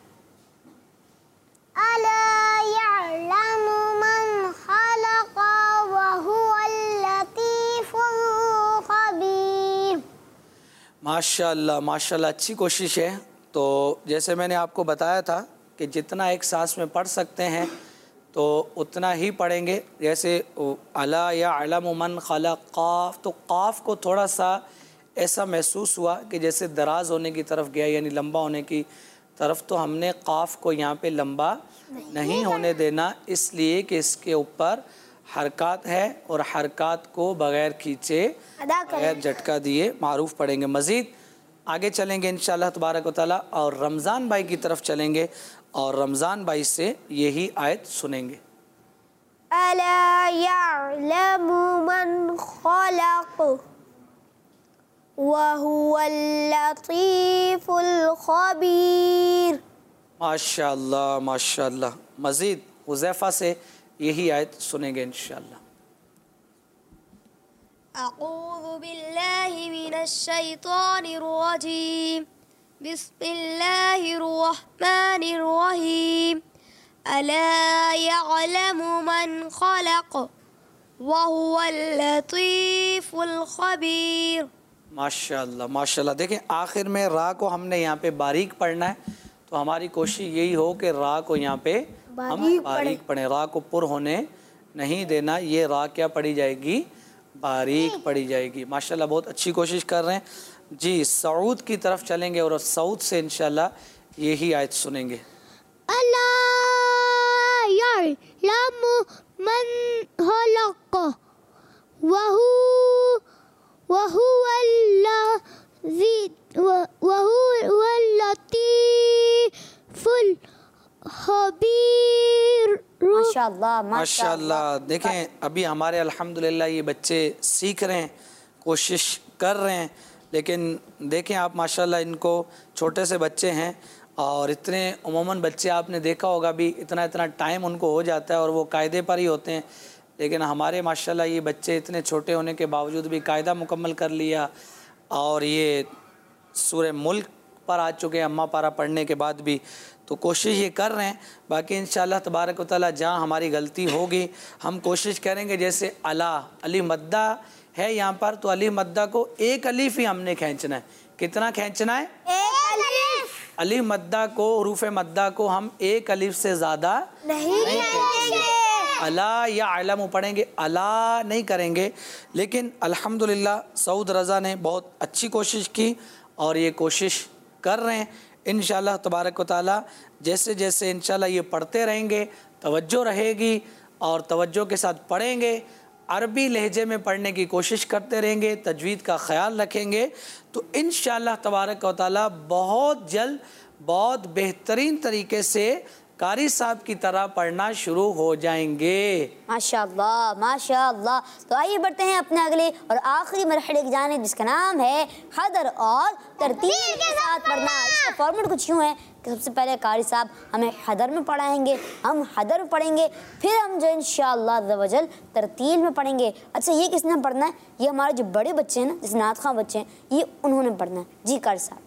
Speaker 5: अला यअलमु मन खलक़ व हुवल लतीफुल खबीर।
Speaker 4: माशाअल्लाह माशाअल्लाह, अच्छी कोशिश है। तो जैसे मैंने आपको बताया था कि जितना एक सांस में पढ़ सकते हैं तो उतना ही पढ़ेंगे। जैसे अला यअलमु मन खलक़, क़ाफ, तो क़ाफ को थोड़ा सा ऐसा महसूस हुआ कि जैसे दराज होने की तरफ गया, यानी लंबा होने की तरफ, तो हमने क़ाफ को यहाँ पे लंबा नहीं, नहीं होने देना, इसलिए कि इसके ऊपर हरकत है और हरकत को बग़ैर खींचे, बग़ैर झटका दिए मारूफ पढ़ेंगे। मज़ीद आगे चलेंगे इंशाअल्लाह तबारक व तआला और रमज़ान भाई की तरफ चलेंगे और रमज़ान भाई से यही आयत सुनेंगे।
Speaker 3: अला यअलमु मन खलक़ व हुवल लतीफुल खबीर।
Speaker 4: माशाअल्लाह माशाअल्लाह। मज़ीद हुज़ैफ़ा से यही आयत सुनेंगे इंशाअल्लाह।
Speaker 6: अऊज़ु बिल्लाहि मिनश शैतानिर रजीम। बिस्मिल्लाहिर रहमानिर रहीम। अला यअलमु मन खलक़ व हुवल लतीफुल खबीर।
Speaker 4: माशाल्लाह माशाल्लाह। देखें आखिर में रा को हमने यहाँ पे बारीक पढ़ना है, तो हमारी कोशिश यही हो कि रा को यहाँ पे हम बारीक पढ़ें, रा को पुर होने नहीं देना। ये रा क्या पढ़ी जाएगी, बारीक पढ़ी जाएगी। माशाल्लाह बहुत अच्छी कोशिश कर रहे हैं जी। सऊद की तरफ चलेंगे और सऊद से इंशाल्लाह यही आयत सुनेंगे।
Speaker 7: अला यअलमु मन खलक़ वहु वहुवल वहुवल लतीफुल खबीर।
Speaker 2: माशाल्लाह
Speaker 4: माशाल्लाह। देखें अभी हमारे अल्हम्दुलिल्लाह ये बच्चे सीख रहे हैं, कोशिश कर रहे हैं, लेकिन देखें आप माशाल्लाह इनको छोटे से बच्चे हैं और इतने उमूमन बच्चे आपने देखा होगा भी इतना इतना टाइम उनको हो जाता है और वो कायदे पर ही होते हैं, लेकिन हमारे माशाल्लाह ये बच्चे इतने छोटे होने के बावजूद भी कायदा मुकम्मल कर लिया और ये सूरह मुल्क पर आ चुके हैं अम्मा पारा पढ़ने के बाद भी, तो कोशिश ये कर रहे हैं। बाकी इंशाअल्लाह तबारक व तआला जहाँ हमारी गलती होगी हम कोशिश करेंगे, जैसे अला अली मद्दा है यहाँ पर, तो अली मद्दा को एक अलीफ ही हमने खींचना है। कितना खींचना है,
Speaker 3: एक अलीफ।
Speaker 4: अली मद्दा को, हुरूफ मद्दा को हम एक अलीफ से ज़्यादा
Speaker 3: नहीं
Speaker 4: खींचेंगे। अला या अलम पढ़ेंगे, अला नहीं करेंगे। लेकिन अल्हम्दुलिल्लाह सऊद रज़ा ने बहुत अच्छी कोशिश की और ये कोशिश कर रहे हैं। इंशाअल्लाह तबारक व तआला जैसे जैसे इंशाअल्लाह ये पढ़ते रहेंगे, तवज्जो रहेगी और तवज्जो के साथ पढ़ेंगे, अरबी लहजे में पढ़ने की कोशिश करते रहेंगे, तजवीद का ख्याल रखेंगे, तो इंशाअल्लाह तबारक व तआला बहुत जल्द बहुत बेहतरीन तरीके से कारी साहब की तरह पढ़ना शुरू हो जाएंगे।
Speaker 2: माशाअल्लाह माशाअल्लाह। तो आइए बढ़ते हैं अपने अगले और आखिरी मरहले की जानिब, जिसका नाम है हदर और तरतील के साथ पढ़ना। इसका फॉर्मेट कुछ यूँ है कि सबसे पहले कारी साहब हमें हदर में पढ़ाएंगे, हम हदर में पढ़ेंगे, फिर हम जो इंशाअल्लाह अज़्ज़ा वजल तरतील में पढ़ेंगे। अच्छा ये किसने पढ़ना है, ये हमारे जो बड़े बच्चे हैं ना, जैसे नात खां बच्चे हैं, ये उन्होंने पढ़ना है। जी कारी साहब।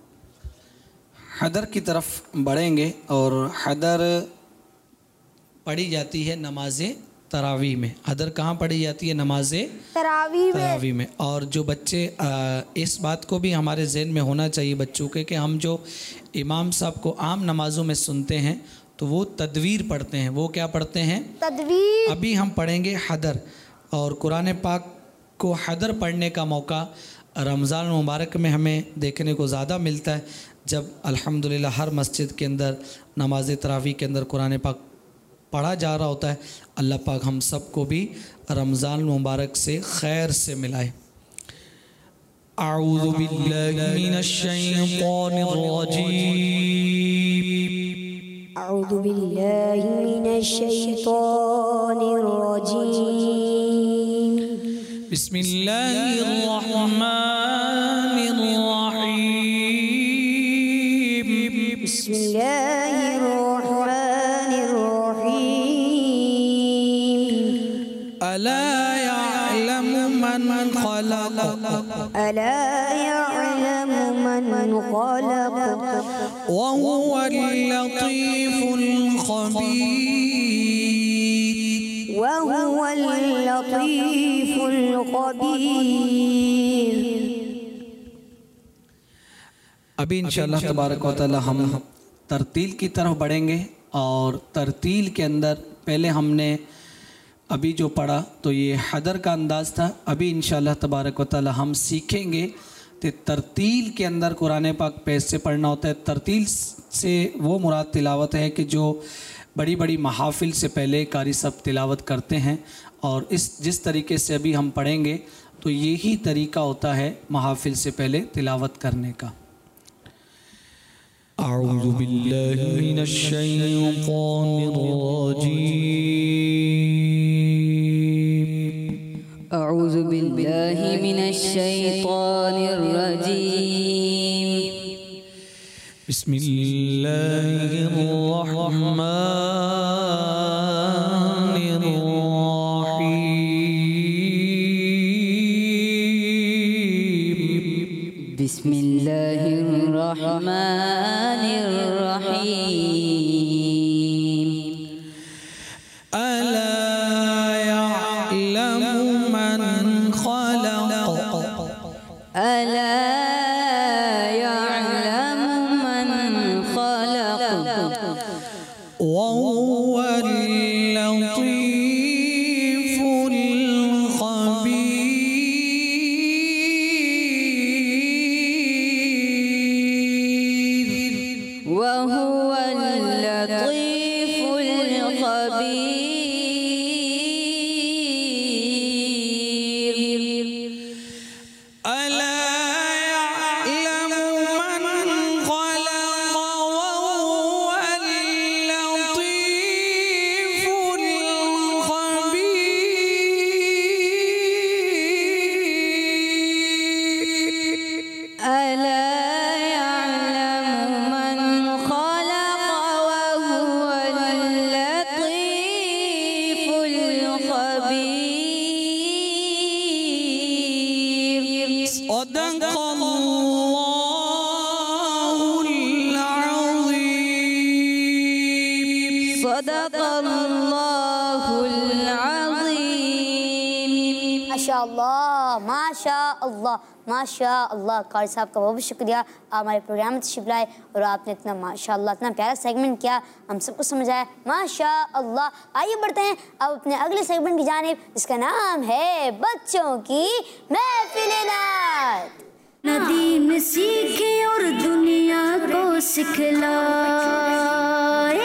Speaker 4: हदर की तरफ बढ़ेंगे और हदर पढ़ी जाती है नमाज तरावी में। हदर कहाँ पढ़ी जाती है, नमाज
Speaker 3: तरावी में।
Speaker 4: तरावी में। और जो बच्चे आ, इस बात को भी हमारे जहन में होना चाहिए बच्चों के कि हम जो इमाम साहब को आम नमाजों में सुनते हैं तो वो तदवीर पढ़ते हैं। वो क्या पढ़ते हैं,
Speaker 3: तदवीर।
Speaker 4: अभी हम पढ़ेंगे हदर। और कुरान पाक को हदर पढ़ने का मौका रमज़ान मुबारक में हमें देखने को ज़्यादा मिलता है, जब अल्हम्दुलिल्लाह हर मस्जिद के अंदर नमाज तरावी के अंदर कुरान पाक पढ़ा जा रहा होता है। अल्लाह पाक हम सबको भी रमज़ान मुबारक से खैर से मिलाए। अऊज़ु बिल्लाहि मिनश शैतानिर रजीम।
Speaker 1: अऊज़ु बिल्लाहि मिनश शैतानिर रजीम।
Speaker 4: बिस्मिल्लाहिर रहमानिर रहीम।
Speaker 1: बिस्मिल्लाहिर रहमानिर रहीम।
Speaker 4: अला यअलमु मन खलक़
Speaker 1: अला यअलमु मन खलक़
Speaker 4: वहुवल लतीफुल खबीर
Speaker 1: वहुवल लतीफुल खबीर।
Speaker 4: अभी इंशाअल्लाह तबारक व तआला हम तरतील की तरफ बढ़ेंगे और तरतील के अंदर पहले हमने अभी जो पढ़ा तो ये हदर का अंदाज़ था। अभी इंशाअल्लाह तबारक व तआला हम सीखेंगे कि तरतील के अंदर कुरान पाक पे से पढ़ना होता है। तरतील से वो मुराद तिलावत है कि जो बड़ी बड़ी महाफिल से पहले कारी सब तिलावत करते हैं, और इस जिस तरीके से अभी हम पढ़ेंगे तो यही तरीका होता है महाफिल से पहले तिलावत करने का। अऊज़ु बिल्लाहि मिनश शैतानिर रजीम।
Speaker 8: अऊज़ु बिल्लाहि मिनश शैतानिर रजीम।
Speaker 4: बिस्मिल्लाहिर रहमानिर रहीम।
Speaker 8: बिस्मिल्लाहिर रहमानिर रहीम।
Speaker 4: अला यअलमु मन खलक़
Speaker 8: सदक़ल्लाहुल अज़ीम। सदक़ल्लाहुल अज़ीम।
Speaker 2: माशाअल्लाह माशाअल्लाह माशाअल्लाह। कारी साहब का बहुत बहुत शुक्रिया, आप हमारे प्रोग्राम में तशरीफ लाए और आपने इतना माशाअल्लाह इतना प्यारा सेगमेंट किया, हम सबको समझ आया माशाअल्लाह। आइए बढ़ते हैं अब अपने अगले सेगमेंट की जानिब, जिसका नाम है बच्चों की महफिल-ए-नात।
Speaker 1: नदीम सीखे और दुनिया को सिखलाए।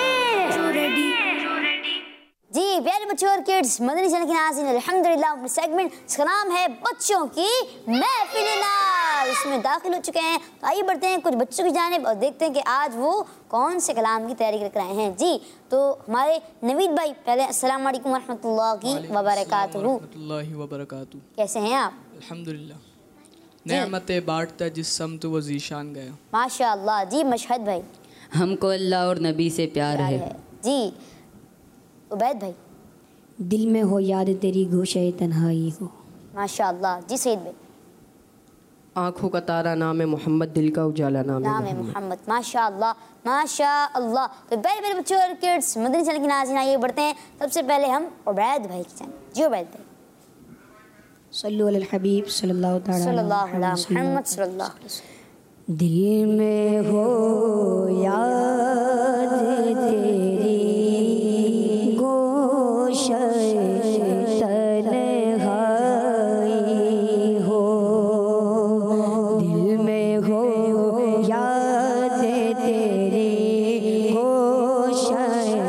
Speaker 2: जी प्यारे बच्चों और किड्स, मदनी चैनल के नाज़रीन अल्हम्दुलिल्लाह अपने सेगमेंट जिसका नाम है बच्चों की महफिल-ए-नात इसमें दाखिल हो चुके हैं। तो आइए बढ़ते हैं कुछ बच्चों की जानिब और देखते हैं कि आज वो कौन से कलाम की तैयारी करके आए हैं। जी तो हमारे नवीद भाई, पहले अस्सलाम वालेकुम वरहमतुल्लाहि वबरकातुहू। कैसे हैं आप?
Speaker 9: अल्हम्दुलिल्लाह। नेमतें बांटता जिस समत वो ज़ीशान गया।
Speaker 2: माशाअल्लाह। जी मशहद भाई।
Speaker 8: हमको अल्लाह और नबी से प्यार है।
Speaker 2: जी उबैद भाई।
Speaker 10: दिल में हो याद तेरी गोशे तन्हाई हो।
Speaker 2: माशाअल्लाह। जी सईद भाई।
Speaker 11: आँखों का तारा नाम है मोहम्मद, दिल का उजाला नाम
Speaker 2: नाम है मोहम्मद। माशाअल्लाह माशाअल्लाह। तो प्यारे प्यारे बच्चों और किड्स, मदनी चैनल की नाज़रीन आइए बढ़ते हैं सबसे पहले हम उबैद भाई की जानिब। जी उबैद भाई।
Speaker 10: सल्लु अलल हबीब सल्लल्लाहु तआला
Speaker 2: सल्लल्लाहु अलैहि मुहम्मद सल्लल्लाहु अलैहि वसल्लम।
Speaker 10: दिल में हो याद तेरी गोशे तन्हाई हो। दिल में हो याद तेरी गोशे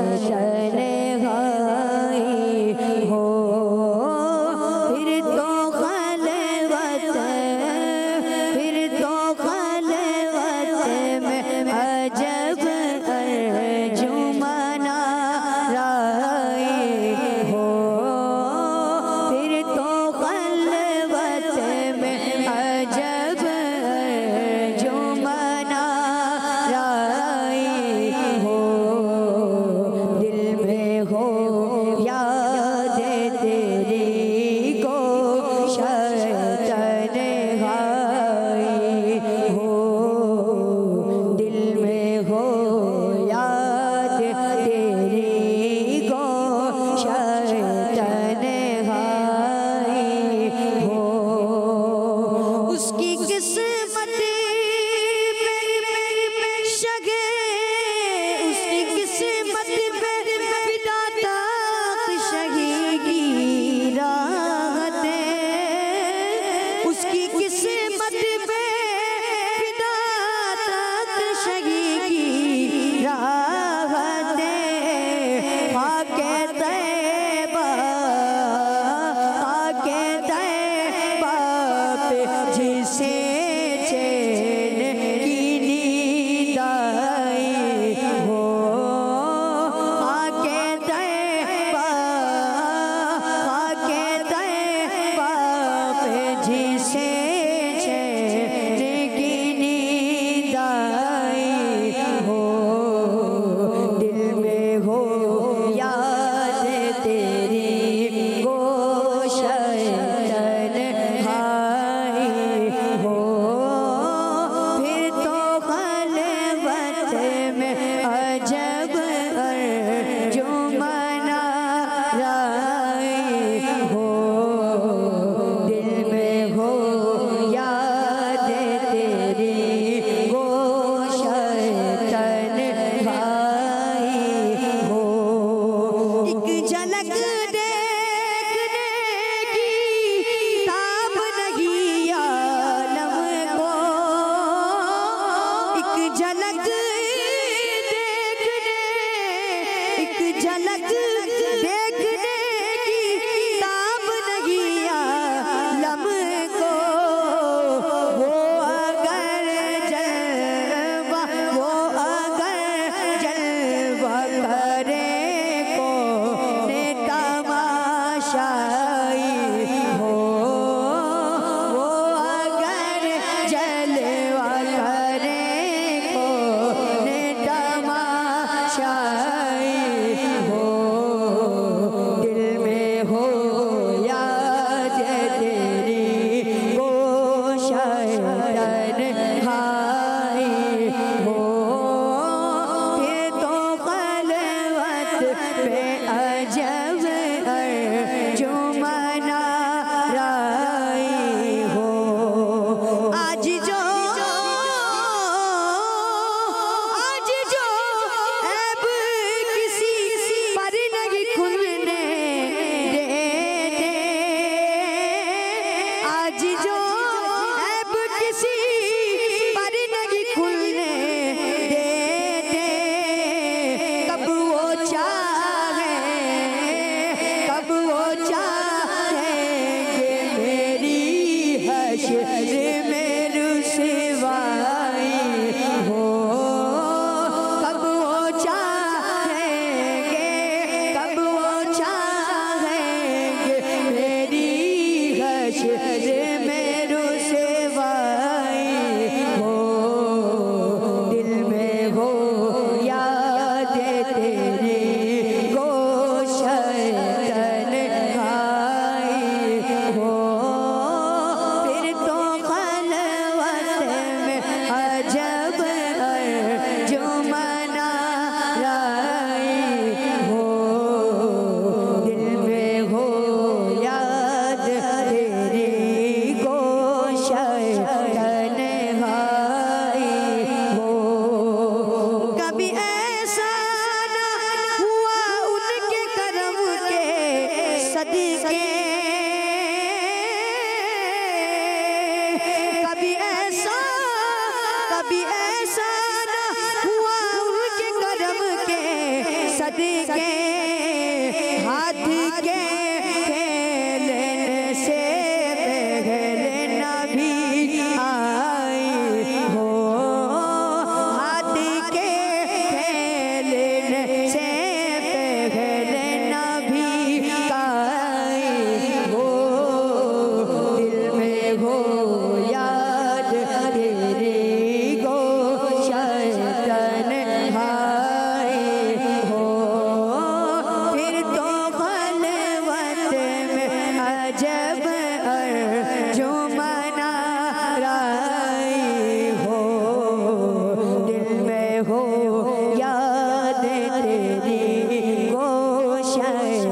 Speaker 10: तन्हाई हो। फिर तो खलवत फिर तो खलवत में अजब अर्जुमना राई हो। फिर तो खलवत में अजब अर्जुमना राई हो। दिल में हो याद तेरी गोशे तन्हाई हो। दिल में हो याद तेरी गोशे तन्हाई हो। उसकी किस्मत पे शगे उसकी किस्मत पे फिदा तक शहीदी राहतें। उसकी किस्मत पे फिदा तक शहीदी राहतें। खाके तैबा खाके तैबा पे जिसे चैन की नींद आई हो। खाके तैबा
Speaker 12: कब वो चाहेंगे मेरी हश्र में रुसवाई हो, कब वो चाहेंगे, कब वो चाहेंगे मेरी हश्र में रुसवाई हो, दिल में हो याद तेरी गोशे तन्हाई हो, फिर तो खलवत में अजब अर्जुमना राई हो, दिल में हो याद तेरी गोशे तन्हाई हो। कभी ऐसा न हुआ उनके करम के सदके, कभी ऐसा कभी ऐसा न हुआ उनके करम के सदके, हाथ के खेलने से पहले नबी आई हो, हाथ के खेलने से पहले नबी आई हो, दिल में हो याद तेरी गोशे तन्हाई हो, फिर तो खलवत में अजब अर्जुमना राई हो, दिल में हो याद तेरी गोशे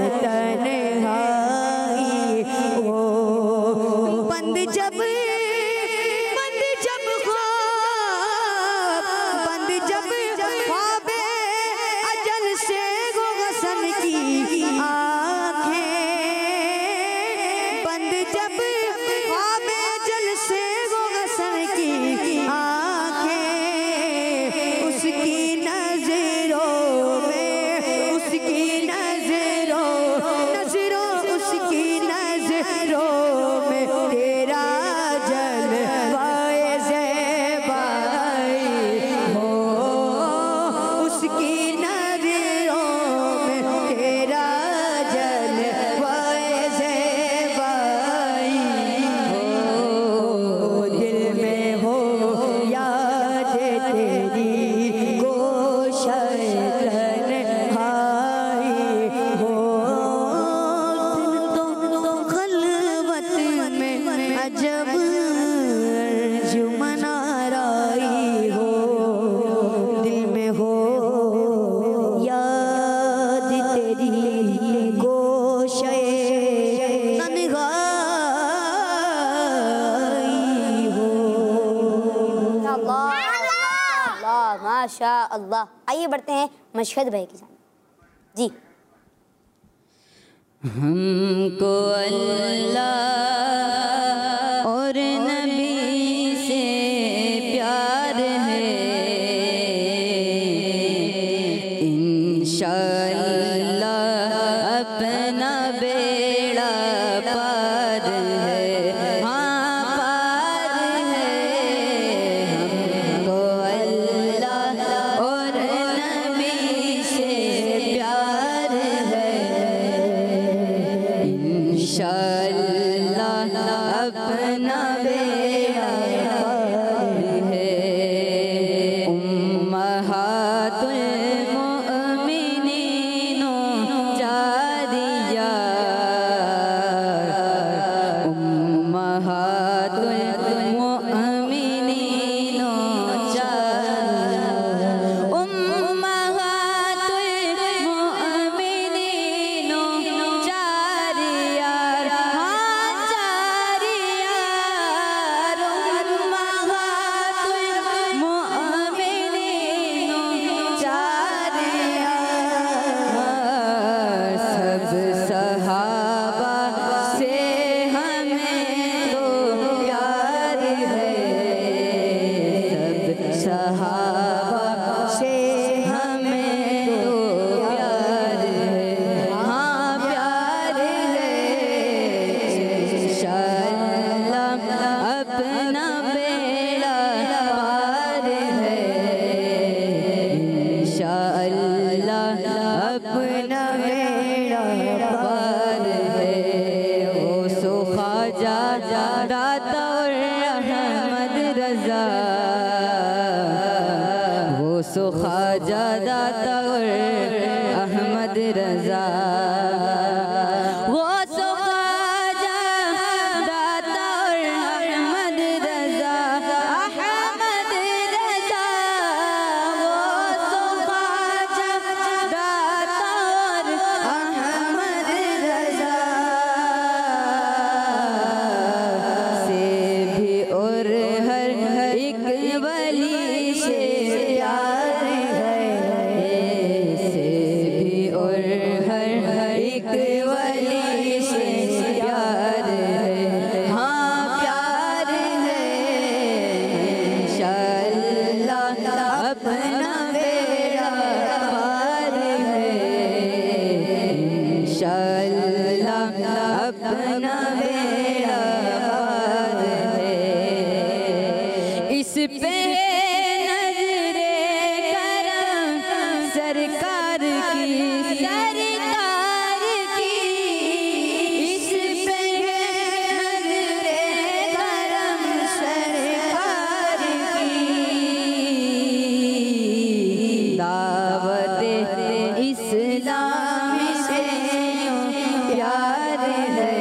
Speaker 12: तन्हाई हो। बंद जब बंद जब ख्वाब बंद जब ख्वाबे अजल से गो हसन की आँखें, बंद जब ख्वाबे अजल से गो हसन की आँखें, उसकी नजरों में उसकी नजरों नजरों उसकी नजरों में तेरा जलवाए ज़ेबाई हो, उसकी नजरों में तेरा जलवाए ज़ेबाई हो, दिल में हो याद तेरी गोशे तन्हाई हो, तो खलवत में अजब अर्जुमना राई हो, दिल में हो याद तेरी गोशे तन्हाई हो।
Speaker 2: अल्लाह अल्लाह माशा अल्लाह। आइए बढ़ते हैं मशहद भाई की जानिब। जी
Speaker 8: हमको अल्लाह और नबी से प्यार है, इंशाअल्लाह अपना बेड़ा पार है, हाँ पार है। हमको अल्लाह और नबी से प्यार है, इंशाअल्लाह अपना बेड़ा पार है। उम्महातुल मुअमिनीन जारिया, उम्महातुल मुअमिनीन जारिया, उम्महातुल मुअमिनीन जारिया, हाँ रजा वो सो ख्वाजा दाता और अहमद रजा अहमद रजा वो सो ख्वाजा दाता और अहमद रजा से भी और हर एक वली से प्यार है से भी और हर एक वली से प्यार है हाँ प्यार है इंशाअल्लाह अपना बेड़ा पार है इंशाअल्लाह अपना बेड़ा पार है इस पे नजरे करम सरकार की सरकार की इस पे नजरे करम सरकार की दावत इस्लाम से यूं प्यार है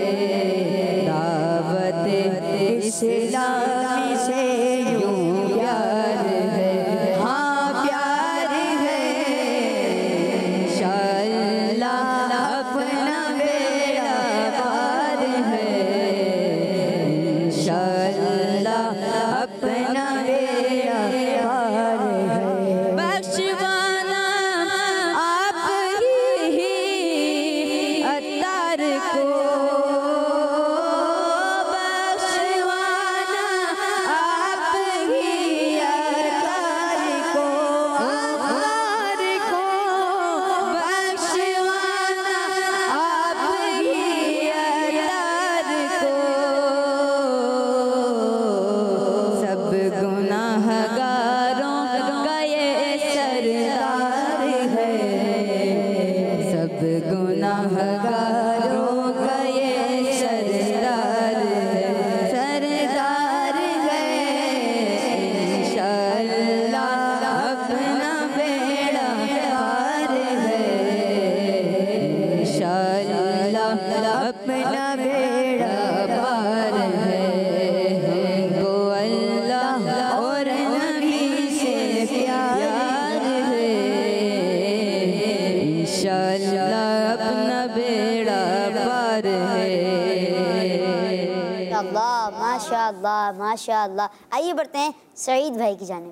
Speaker 8: दावत इस्लाम से यूं प्यार है हाँ प्यार है इंशाअल्लाह अपना बेड़ा पार है इंशाअल्लाह अपना बेड़ा पार है बख्शवाना आप ही अत्तार को बख्शवाना आप ही अत्तार को अत्तार को बख्शवाना आप ही अत्तार को सब गुनाहगारों का ये सरदार है सब गुनाहगारों का ये सरदार है सरदार है इंशाअल्लाह अपना बेड़ा पार है इंशाअल्लाह अपना बेड़ा पार है गो अल्लाह और नबी से प्यार है इंशाअल्लाह अपना बेड़ा पार है
Speaker 2: अल्लाह माशाअल्लाह माशाअल्लाह। आइए बढ़ते हैं सईद भाई की जानिब।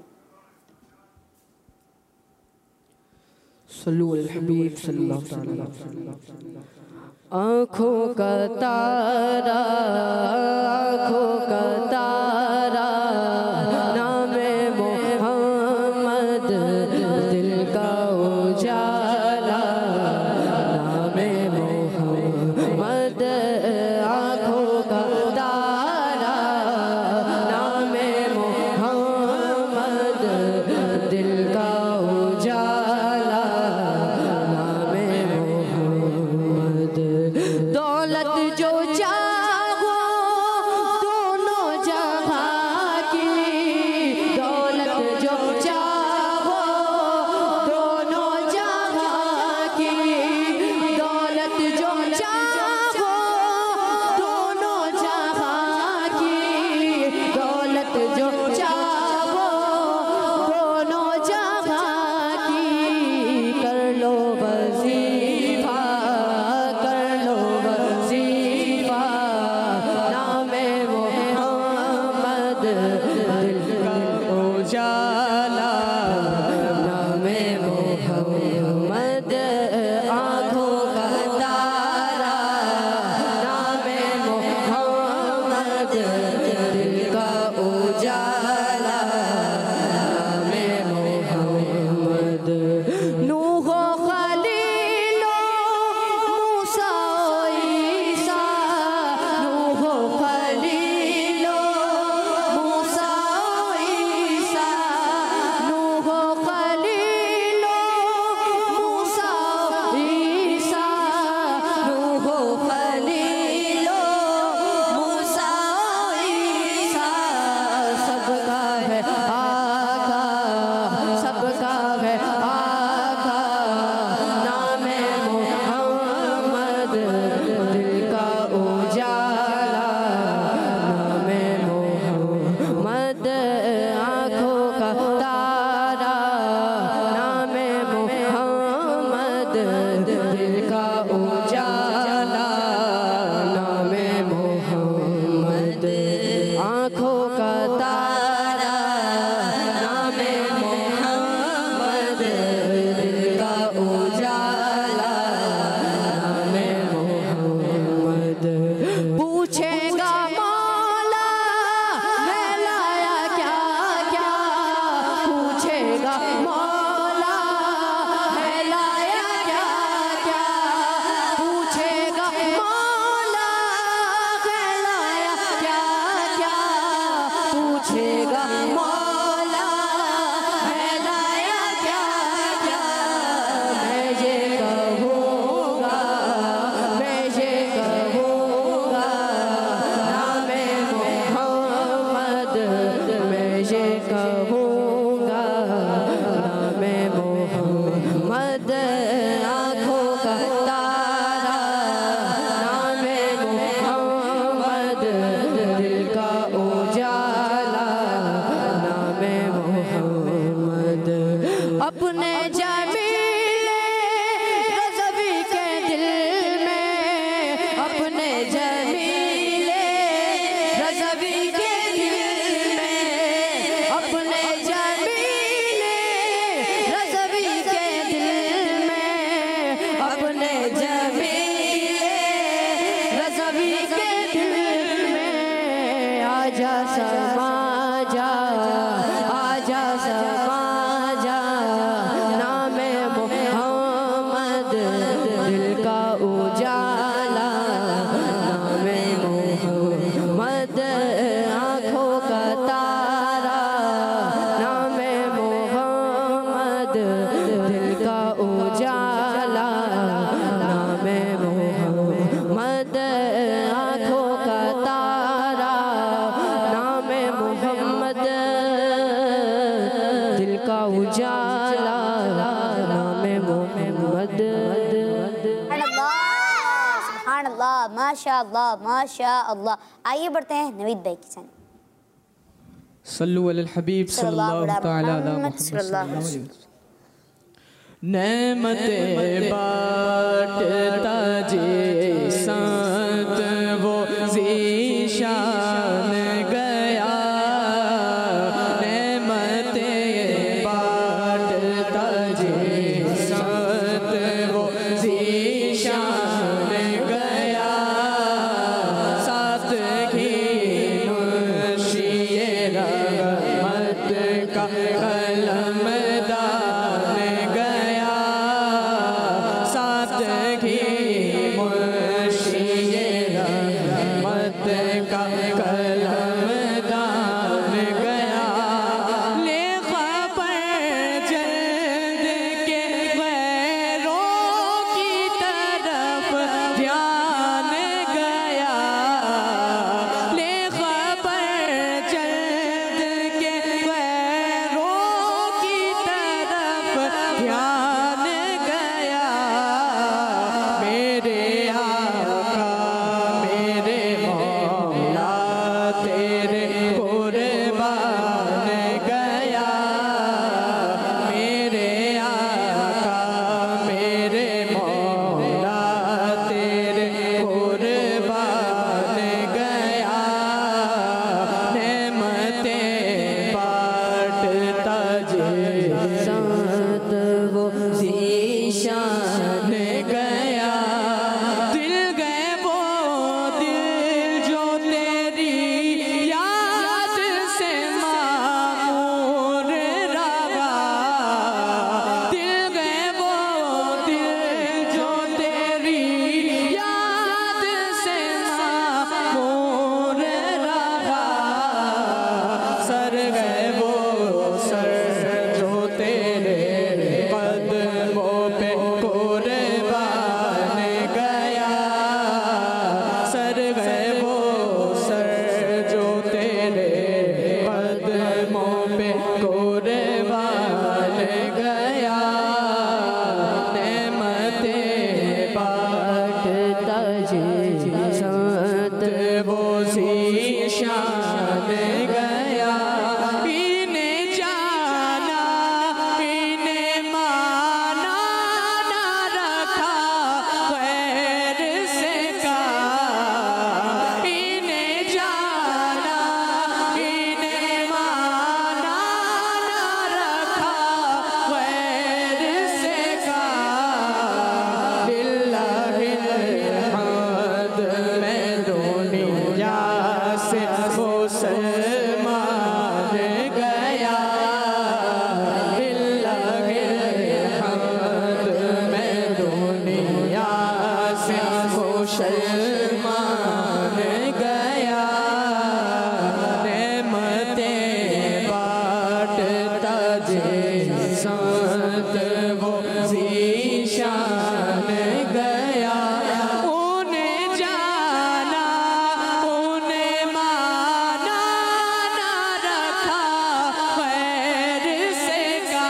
Speaker 11: सल्लु अल हबीब सल्लल्लाहु अलैहि वसल्लम। आँखों का तारा आँखों का तारा नामे मोहम्मद दिल का उजाला नामे मोहम्मद आँखों का तारा नामे मोहम्मद दिल का उजाला नामे मोहम्मद दौलत जो चाहो दोनों जहां की दौलत जो चाहो दोनों जहां की दौलत जो चाहो दोनों जहां की दौलत जो चाहो दोनों जहां की कर लो वजीफा कर लो वजीफा
Speaker 12: आजा समा जा, आजा समा जा, नामे मोहम्मद दिल का उजाला, नामे मोहम्मद आँखों का तारा, नामे मोहम्मद दिल का उजाला, नामे मोहम्मद आँखों का तारा, नामे मोहम्मद दिल का उजाला, नामे मोहम्मद।
Speaker 2: सुभान अल्लाह, माशा अल्लाह, माशा अल्लाह। आइए बढ़ते हैं नवीद भाई की जानिब।
Speaker 9: सल्लु अलल हबीब सल्लल्लाहु तआला अला मुहम्मद। नेमतें बांटता जे संत वो ज़ीशान गया, नेमतें बांटता जे संत वो ज़ीशान गया, साथ ही मुर्शिए रहमत का कलमदान गया, साथ ही मुर्शिए रहमत का कलमदान गया। ले खबर जल्द के गैरों की तरफ ध्यान गया, ले खबर जल्द के गैरों की तरफ ध्यान गया। मेरे आका मेरे मौला तेरे कुर्बान गया, मेरे आका मेरे मौला तेरे कुर्बान गया, नेमतें बांटता जे
Speaker 12: संत वो ज़ीशान
Speaker 9: गया। दिल गए वो दिल जो तेरी याद से मामूर रहा, दिल गए वो दिल जो तेरी याद से मामूर रहा, सर गए वो सर जो तेरे कदमों पे कुर्बान गया, सर गए वो सर जो तेरे कदमों पे कुर्बान गया, नेमतें
Speaker 12: बांटता जे संत
Speaker 9: वो ज़ीशान गया। इन्हें जाना इन्हें माना ना रखा गैर से का, इन्हें जाना इन्हें माना ना रखा गैर से का, लिल्लाहिल हम्द मैं दुनिया से मुसलमान गया, लिल्लाहिल हम्द मैं दुनिया से मुसलमान गया, नेमतें बांटता जे संत वो ज़ीशान गया। उन्हें जाना उन्हें माना ना रखा गैर से का,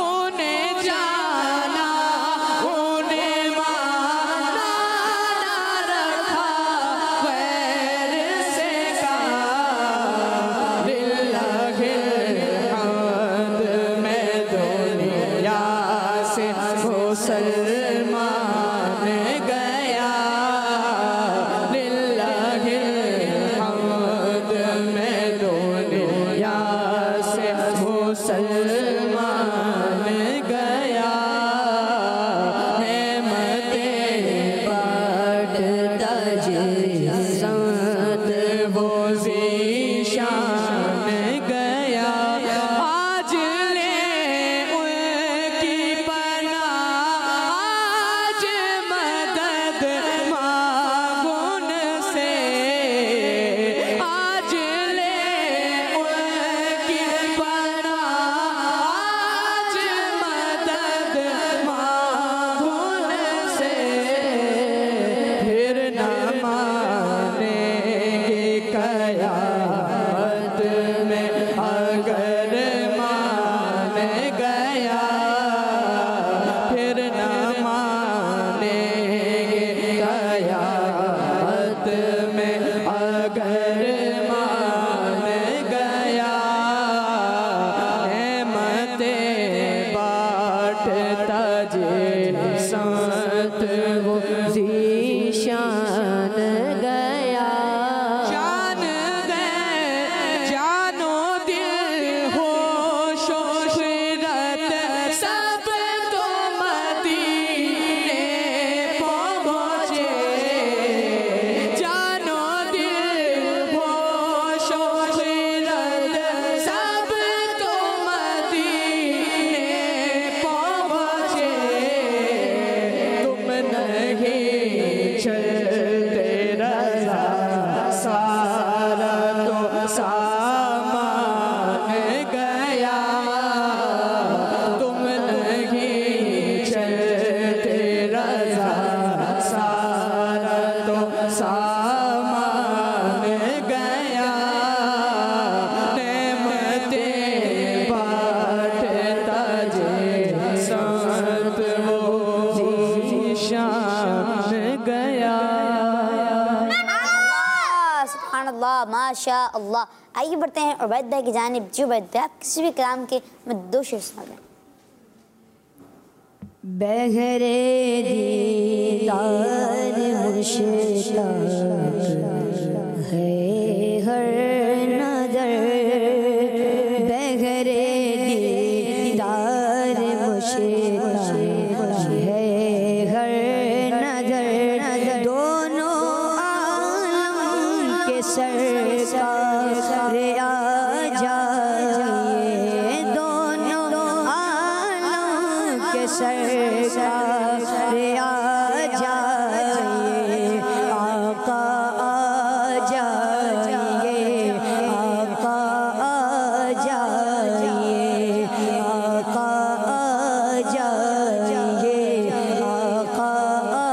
Speaker 9: उन्हें जाना उन्हें माना ना
Speaker 2: अल्लाह माशा अल्लाह। आइए बढ़ते हैं उबैद भाई की जानिब। जी उबैद भाई, आप किसी भी कलाम के मैं दो शेर सुना दें।
Speaker 10: बहरे दीदार मुश्ताक है हर नजर, बहरे दीदार मुश्ताक है हर नजर, दोनों आलम के सरकार आ जाइए, दोनों आलम के सरकार आ जाइए, आका आ जाइए, आका आ जाइए, आका आ जाइए, आका आ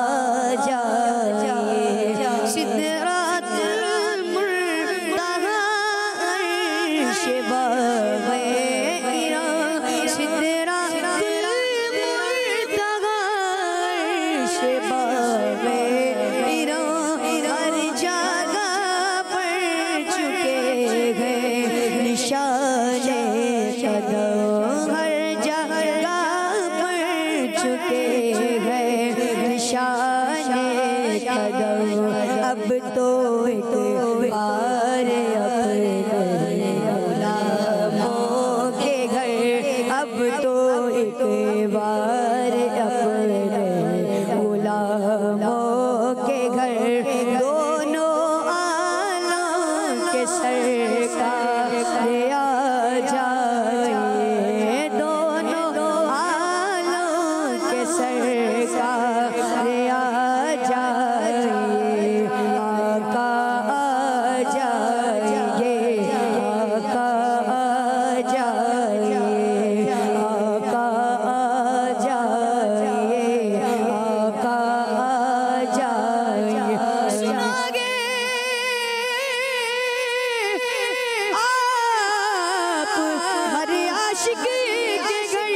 Speaker 10: जाइए। सिदरातुल मुंतहा अर्श बग़ैरा, सिदरातुल मुंतहा अर्श बग़ैरा, हर जगह पर चुके हैं निशाने कदम, हर जगह पर चुके हैं निशाने कदम। अब तो एक बार अपने गुलामों के घर, अब तो एक बार अपने गुलामों के घर, दोनों आलम के सरकार आ जाइए, दोनों आलम के सरकार आ जाइए, आका आ जाइए, आका आ जाइए, आका आ जाइए, आका आ जाइए। सुनागे आप हर आशिक के घर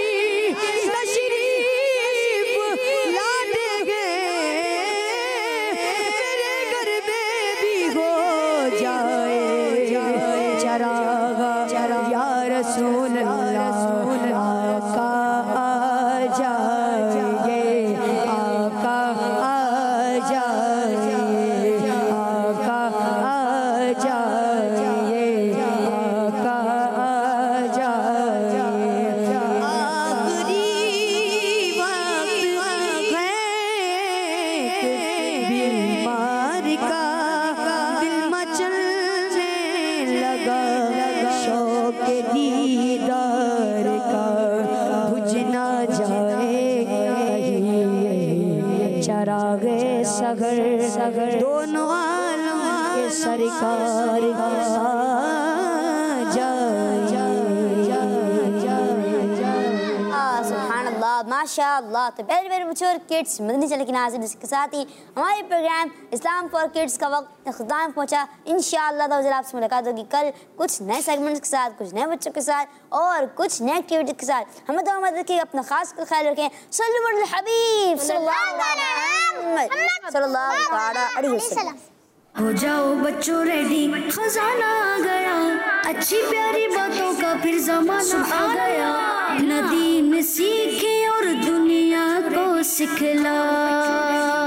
Speaker 10: तशरीफ ला देंगे, मेरे घर में भी हो जाए चरागा या रसूल अल्लाह, आका आ जाइए, आका आ जाइए, आका आ जाइए, आका आ जाइए। आखिरी वक्त है बीमार का दिल मचलने लगा, शौक दीदार का बुझ ना जाए कहीं चरागे सगर, सगर दोनों आलम के सरकार आ जाइए।
Speaker 2: सुभान अल्लाह माशा अल्लाह। तो very very mature kids, Madani channel के नाज़रीन, इसके साथ ही हमारे प्रोग्राम इस्लाम फॉर किड्स का वक्त इख्तिताम पहुंचा। इंशाअल्लाह ताला आपसे मुलाकात होगी कल कुछ नए सेगमेंट्स के साथ, कुछ नए बच्चों के साथ और कुछ नए एक्टिविटी के साथ। हमें तो मत रखिए, अपना खास का ख्याल रखें। सल्लल्लाहु अलैहि हबीब सल्लल्लाहु अलैहि वसल्लम।
Speaker 1: हो जाओ बच्चों रेडी, खजाना आ गया, अच्छी प्यारी बातों का फिर जमाना आ गया। नदीम सीखे और दुनिया को सिखला।